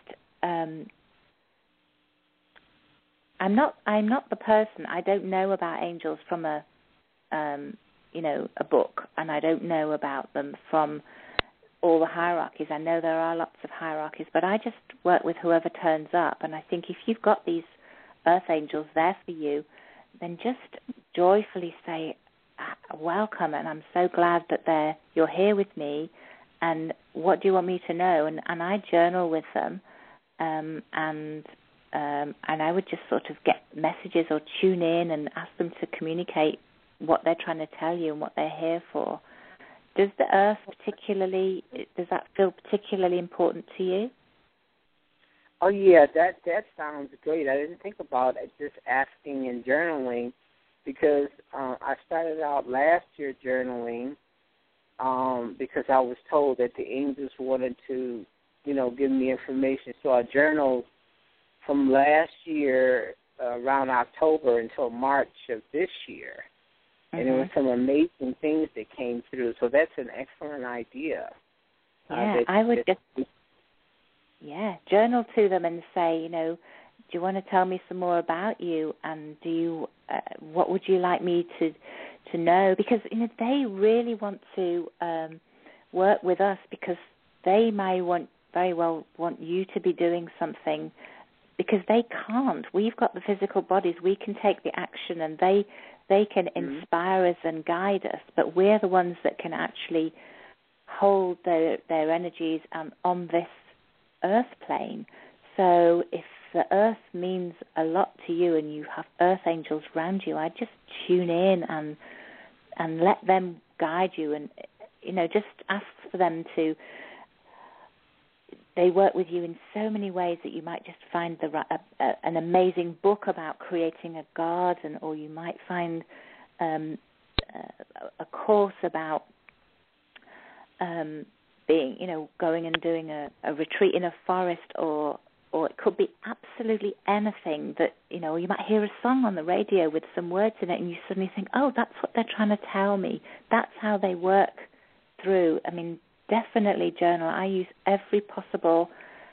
I'm not the person. I don't know about angels from a book, and I don't know about them from all the hierarchies. I know there are lots of hierarchies, but I just work with whoever turns up. And I think if you've got these earth angels there for you, then just joyfully say, welcome, and I'm so glad that you're here with me, and what do you want me to know? And I journal with them, and I would just sort of get messages or tune in and ask them to communicate what they're trying to tell you and what they're here for. Does the earth does that feel particularly important to you? Oh, yeah, that sounds great. I didn't think about it, just asking and journaling, because I started out last year journaling because I was told that the angels wanted to, give me information. So I journaled from last year around October until March of this year. And there were some amazing things that came through. So that's an excellent idea. Yeah, I would just journal to them and say, do you want to tell me some more about you? And do you, what would you like me to know? Because they really want to work with us, because they may very well want you to be doing something, because they can't. We've got the physical bodies. We can take the action, and they can inspire us and guide us, but we're the ones that can actually hold their energies on this earth plane. So if the earth means a lot to you and you have earth angels around you, I just tune in and let them guide you, and just ask for them to. They work with you in so many ways that you might just find an amazing book about creating a garden, or you might find a course about going and doing a retreat in a forest, or it could be absolutely anything that, you might hear a song on the radio with some words in it, and you suddenly think, oh, that's what they're trying to tell me. That's how they work through. I mean, definitely journal. I use every possible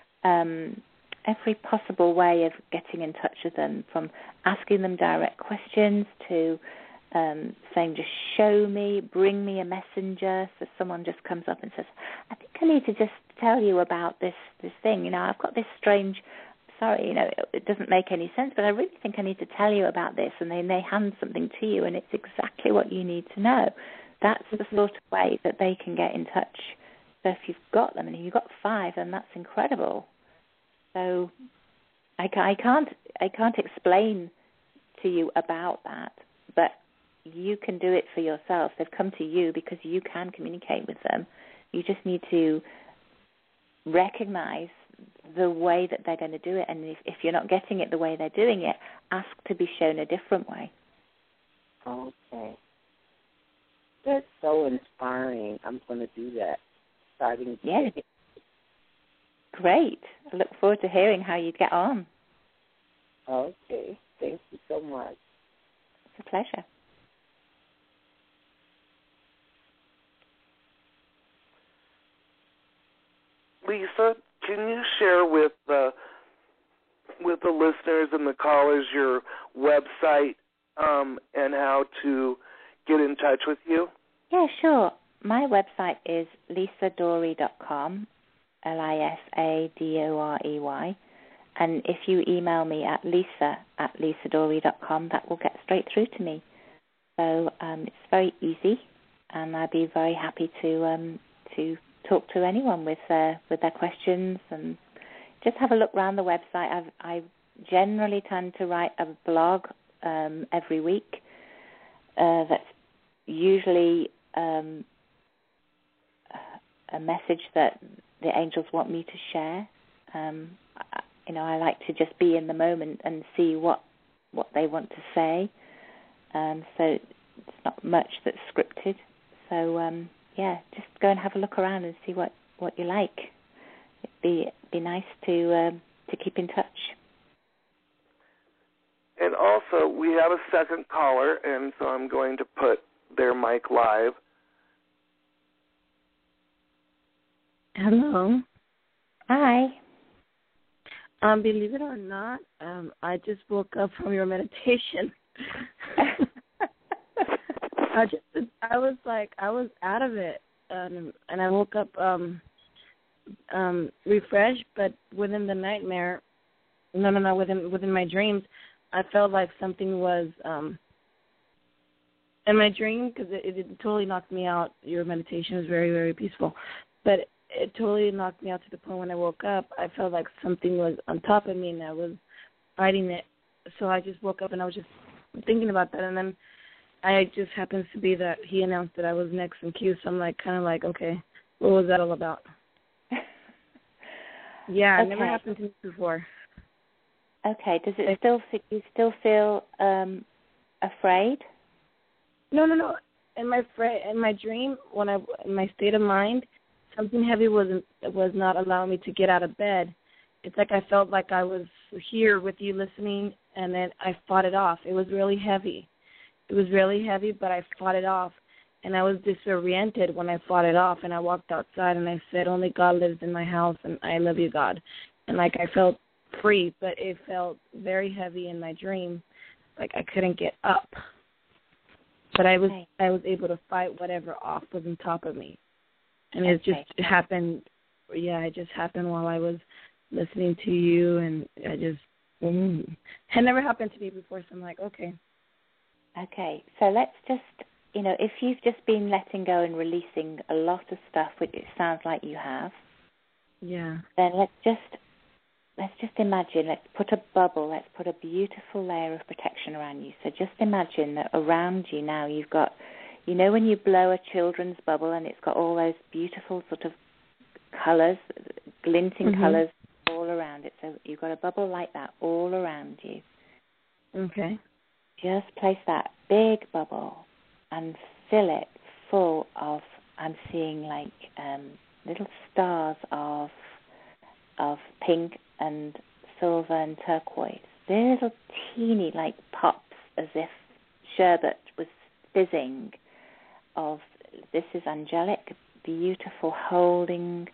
way of getting in touch with them, from asking them direct questions to saying, just show me, bring me a messenger. So someone just comes up and says, I think I need to just tell you about this thing. I've got this strange, sorry, it doesn't make any sense, but I really think I need to tell you about this. And then they hand something to you, and it's exactly what you need to know. That's the sort of way that they can get in touch. So if you've got them, and you've got 5, then that's incredible. So I can't I can't explain to you about that, but you can do it for yourself. They've come to you because you can communicate with them. You just need to recognize the way that they're going to do it, and if you're not getting it the way they're doing it, ask to be shown a different way. Okay. That's so inspiring. I'm going to do that starting today. Yeah. Great. I look forward to hearing how you get on. Okay. Thank you so much. It's a pleasure. Lisa, can you share with the listeners and the callers your website and how to get in touch with you? Yeah, sure. My website is lisadorey.com, LISADOREY, and if you email me at lisa@lisadorey.com, that will get straight through to me. So it's very easy, and I'd be very happy to talk to anyone with their questions, and just have a look around the website. I generally tend to write a blog every week. That's usually a message that the angels want me to share. I like to just be in the moment and see what they want to say. So it's not much that's scripted. So just go and have a look around and see what you like. It'd be nice to keep in touch. And also, we have a second caller, and so I'm going to put their mic live. Hello. Hi. Believe it or not, I just woke up from your meditation. I was out of it, and I woke up refreshed, but within the nightmare, within my dreams, I felt like something was in my dream, because it totally knocked me out. Your meditation was very, very peaceful, but it totally knocked me out to the point when I woke up, I felt like something was on top of me and I was fighting it. So I just woke up and I was just thinking about that, and then I just happens to be that he announced that I was next in queue, so I'm kind of like, okay, what was that all about? Yeah, it never happened to me before. Okay, do you still feel afraid? No. In my dream, in my state of mind, something heavy was not allowing me to get out of bed. It's like I felt like I was here with you listening, and then I fought it off. It was really heavy. But I fought it off, and I was disoriented when I fought it off, and I walked outside, and I said, only God lives in my house, and I love you, God. And I felt free, but it felt very heavy in my dream, like I couldn't get up. But I was able to fight whatever off was on top of me. And it happened while I was listening to you, and it never happened to me before, so I'm like, okay. Okay, so let's just, if you've just been letting go and releasing a lot of stuff, which it sounds like you have, yeah, then let's just imagine, let's put a bubble, let's put a beautiful layer of protection around you. So just imagine that around you now you've got, when you blow a children's bubble and it's got all those beautiful sort of colours, glinting colours all around it. So you've got a bubble like that all around you. Okay. Just place that big bubble and fill it full of, I'm seeing like little stars of pink and silver and turquoise. They're little teeny like pops, as if sherbet was fizzing. This is angelic, beautiful, holding.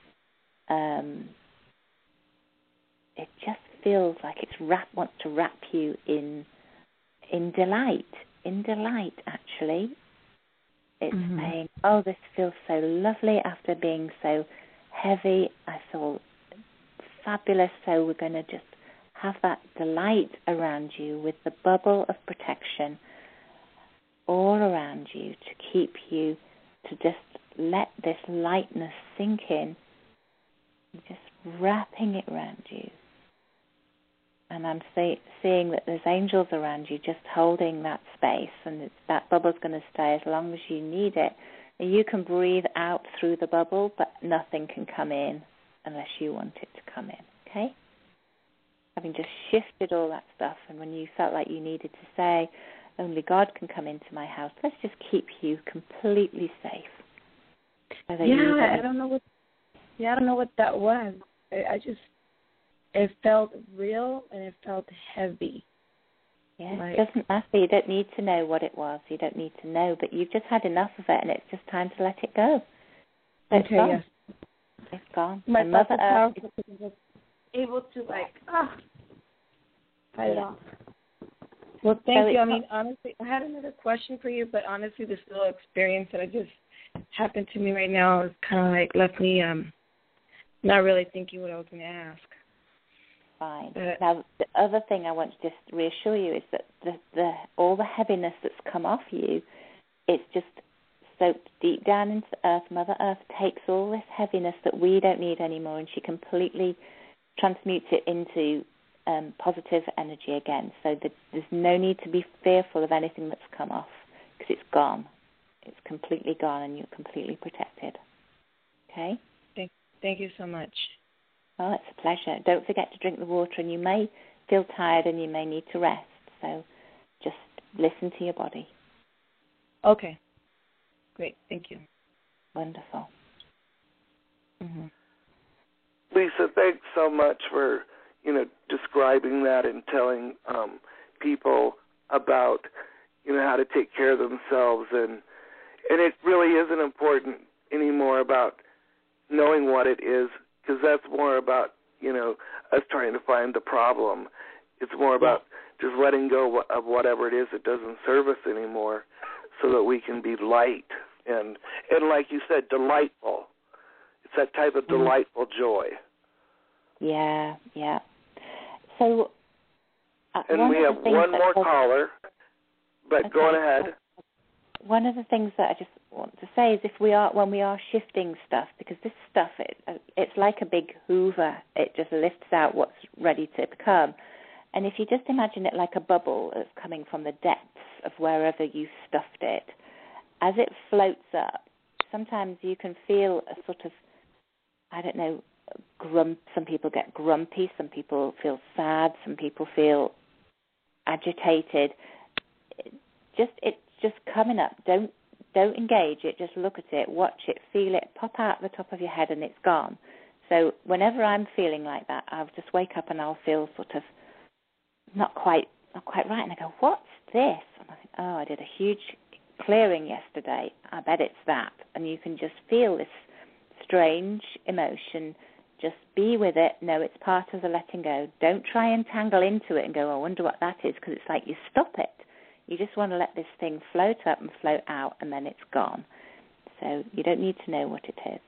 It just feels like wants to wrap you in delight. In delight, actually. It's saying, oh, this feels so lovely after being so heavy. I feel fabulous, so we're going to just have that delight around you with the bubble of protection all around you to keep you, to just let this lightness sink in, just wrapping it around you. And I'm seeing that there's angels around you just holding that space, and that bubble's going to stay as long as you need it. And you can breathe out through the bubble, but nothing can come in unless you want it to come in, okay? Having just shifted all that stuff, and when you felt like you needed to say, only God can come into my house, let's just keep you completely safe. So I don't know what that was. It felt real and it felt heavy. Yeah, it doesn't matter. You don't need to know what it was. You don't need to know, but you've just had enough of it, and it's just time to let it go. So okay, yes. It's gone. My thoughts are powerful because I was able to, fight it off. Well, thank you. I mean, honestly, I had another question for you, but honestly, this little experience that just happened to me right now is kind of left me not really thinking what I was going to ask. Fine. Now, the other thing I want to just reassure you is that all the heaviness that's come off you, it's just soaked deep down into the earth. Mother Earth takes all this heaviness that we don't need anymore, and she completely transmutes it into positive energy again. So there's no need to be fearful of anything that's come off, because it's gone. It's completely gone, and you're completely protected. Okay? Thank you so much. Oh, it's a pleasure. Don't forget to drink the water, and you may feel tired and you may need to rest. So just listen to your body. Okay. Great. Thank you. Wonderful. Mm-hmm. Lisa, thanks so much for, describing that and telling people about, how to take care of themselves. And it really isn't important anymore about knowing what it is, because that's more about, us trying to find the problem. It's more about just letting go of whatever it is that doesn't serve us anymore, so that we can be light and like you said, delightful. It's that type of delightful joy. Yeah. So, and we have one more caller, but go on ahead. One of the things that I just want to say is when we are shifting stuff, because this stuff, it's like a big hoover. It just lifts out what's ready to come. And if you just imagine it like a bubble that's coming from the depths of wherever you stuffed it, as it floats up, sometimes you can feel a sort of, some people get grumpy, some people feel sad, some people feel agitated. It's just coming up. Don't engage it. Just look at it, watch it, feel it, pop out the top of your head, and it's gone. So whenever I'm feeling like that, I'll just wake up and I'll feel sort of not quite right, and I go, what's this? And I think, I did a huge clearing yesterday. I bet it's that. And you can just feel this strange emotion. Just be with it. No, it's part of the letting go. Don't try and tangle into it and go, I wonder what that is, because it's like you stop it. You just want to let this thing float up and float out, and then it's gone. So you don't need to know what it is.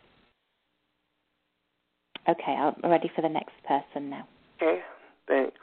Okay, I'm ready for the next person now. Okay, thanks.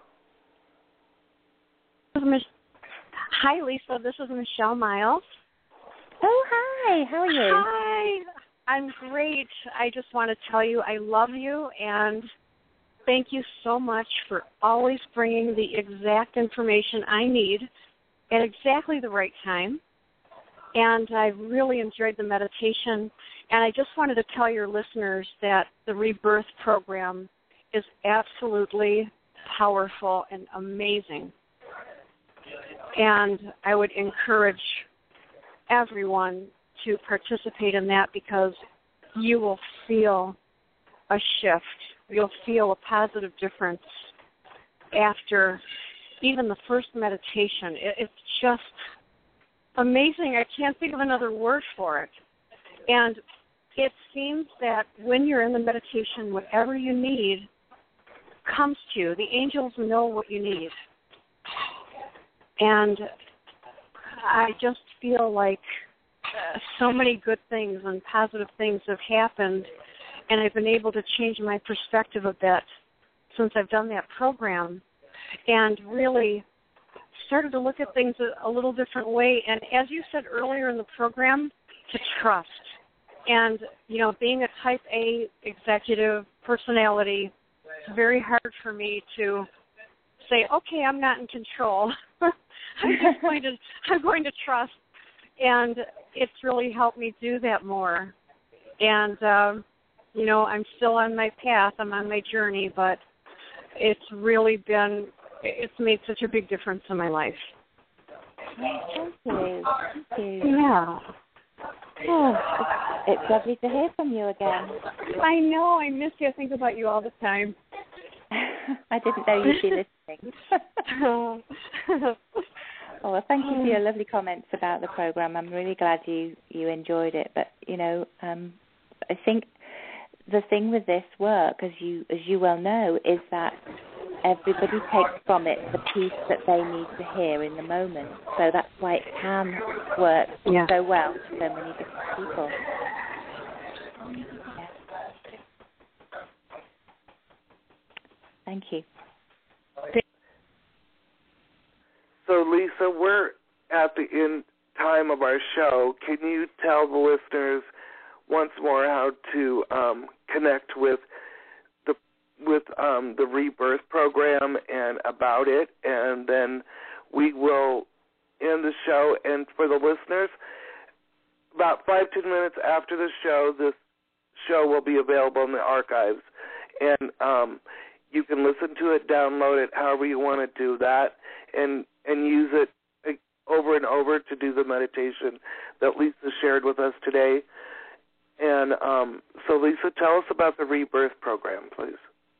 Hi, Lisa. This is Michelle Miles. Oh, hi. How are you? Hi. I'm great. I just want to tell you I love you, and thank you so much for always bringing the exact information I need at exactly the right time. And I really enjoyed the meditation. And I just wanted to tell your listeners that the Rebirth program is absolutely powerful and amazing. And I would encourage everyone to participate in that, because you will feel a shift. You'll feel a positive difference after even the first meditation. It's just amazing. I can't think of another word for it. And it seems that when you're in the meditation, whatever you need comes to you. The angels know what you need. And I just feel like so many good things and positive things have happened, and I've been able to change my perspective a bit since I've done that program, and really started to look at things a little different way. And as you said earlier in the program, to trust. And, being a type A executive personality, it's very hard for me to say, okay, I'm not in control. I'm going to trust, and it's really helped me do that more. And I'm still on my path. I'm on my journey, but it's made such a big difference in my life. Thank you. Yeah. Oh, it's lovely to hear from you again. I know. I miss you. I think about you all the time. I didn't know you'd be listening. Oh, well, thank you for your lovely comments about the program. I'm really glad you enjoyed it. But, I think the thing with this work, as you well know, is that everybody takes from it the piece that they need to hear in the moment. So that's why it can work so well for so many different people. Yeah. Thank you. So, Lisa, we're at the end time of our show. Can you tell the listeners once more how to connect with the Rebirth program and about it, and then we will end the show. And for the listeners, about 5-10 minutes after the show, this show will be available in the archives, and you can listen to it, download it, however you want to do that, and use it over and over to do the meditation that Lisa shared with us today. And so, Lisa, tell us about the Rebirth program, please.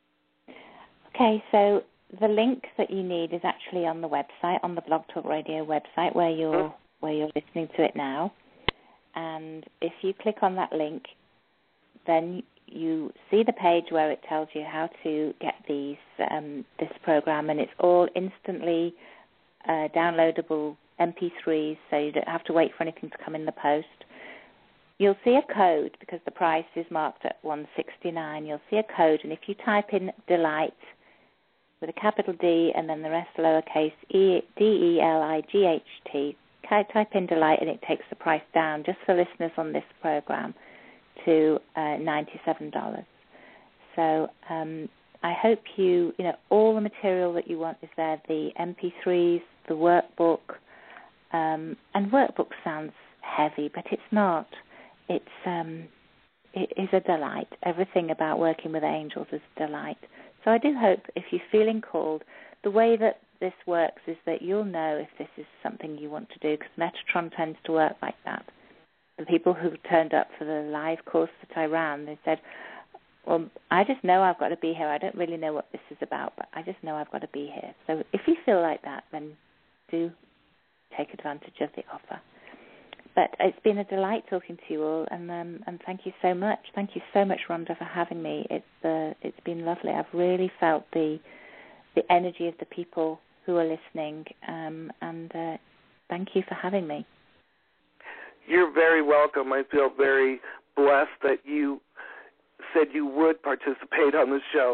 Okay, so the link that you need is actually on the website, on the Blog Talk Radio website, where you're listening to it now. And if you click on that link, then you see the page where it tells you how to get this program, and it's all instantly downloadable MP3s, so you don't have to wait for anything to come in the post. You'll see a code because the price is marked at $169. You'll see a code, and if you type in Delight with a capital D and then the rest lowercase DELIGHT, type in Delight, and it takes the price down just for listeners on this program to $97. So I hope all the material that you want is there, the MP3s, the workbook, and workbook sounds heavy, but it's not. It is a delight. Everything about working with angels is a delight. So I do hope, if you're feeling called, the way that this works is that you'll know if this is something you want to do, because Metatron tends to work like that. The people who turned up for the live course that I ran, they said, well, I just know I've got to be here. I don't really know what this is about, but I just know I've got to be here. So if you feel like that, then do take advantage of the offer. But it's been a delight talking to you all, and thank you so much. Thank you so much, Rhonda, for having me. It's been lovely. I've really felt the energy of the people who are listening, and thank you for having me. You're very welcome. I feel very blessed that you said you would participate on the show.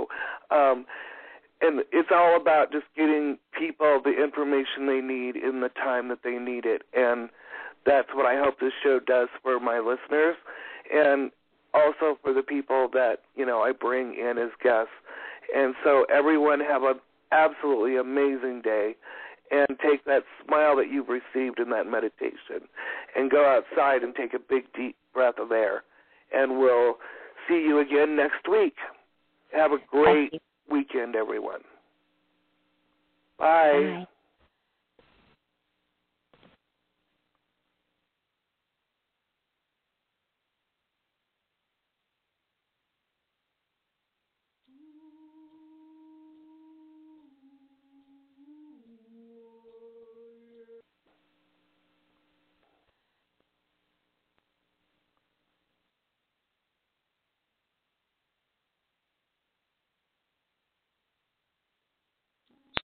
And it's all about just getting people the information they need in the time that they need it. And that's what I hope this show does for my listeners, and also for the people that, I bring in as guests. And so everyone have an absolutely amazing day, and take that smile that you've received in that meditation and go outside and take a big, deep breath of air. And we'll see you again next week. Have a great weekend, everyone. Bye. Bye.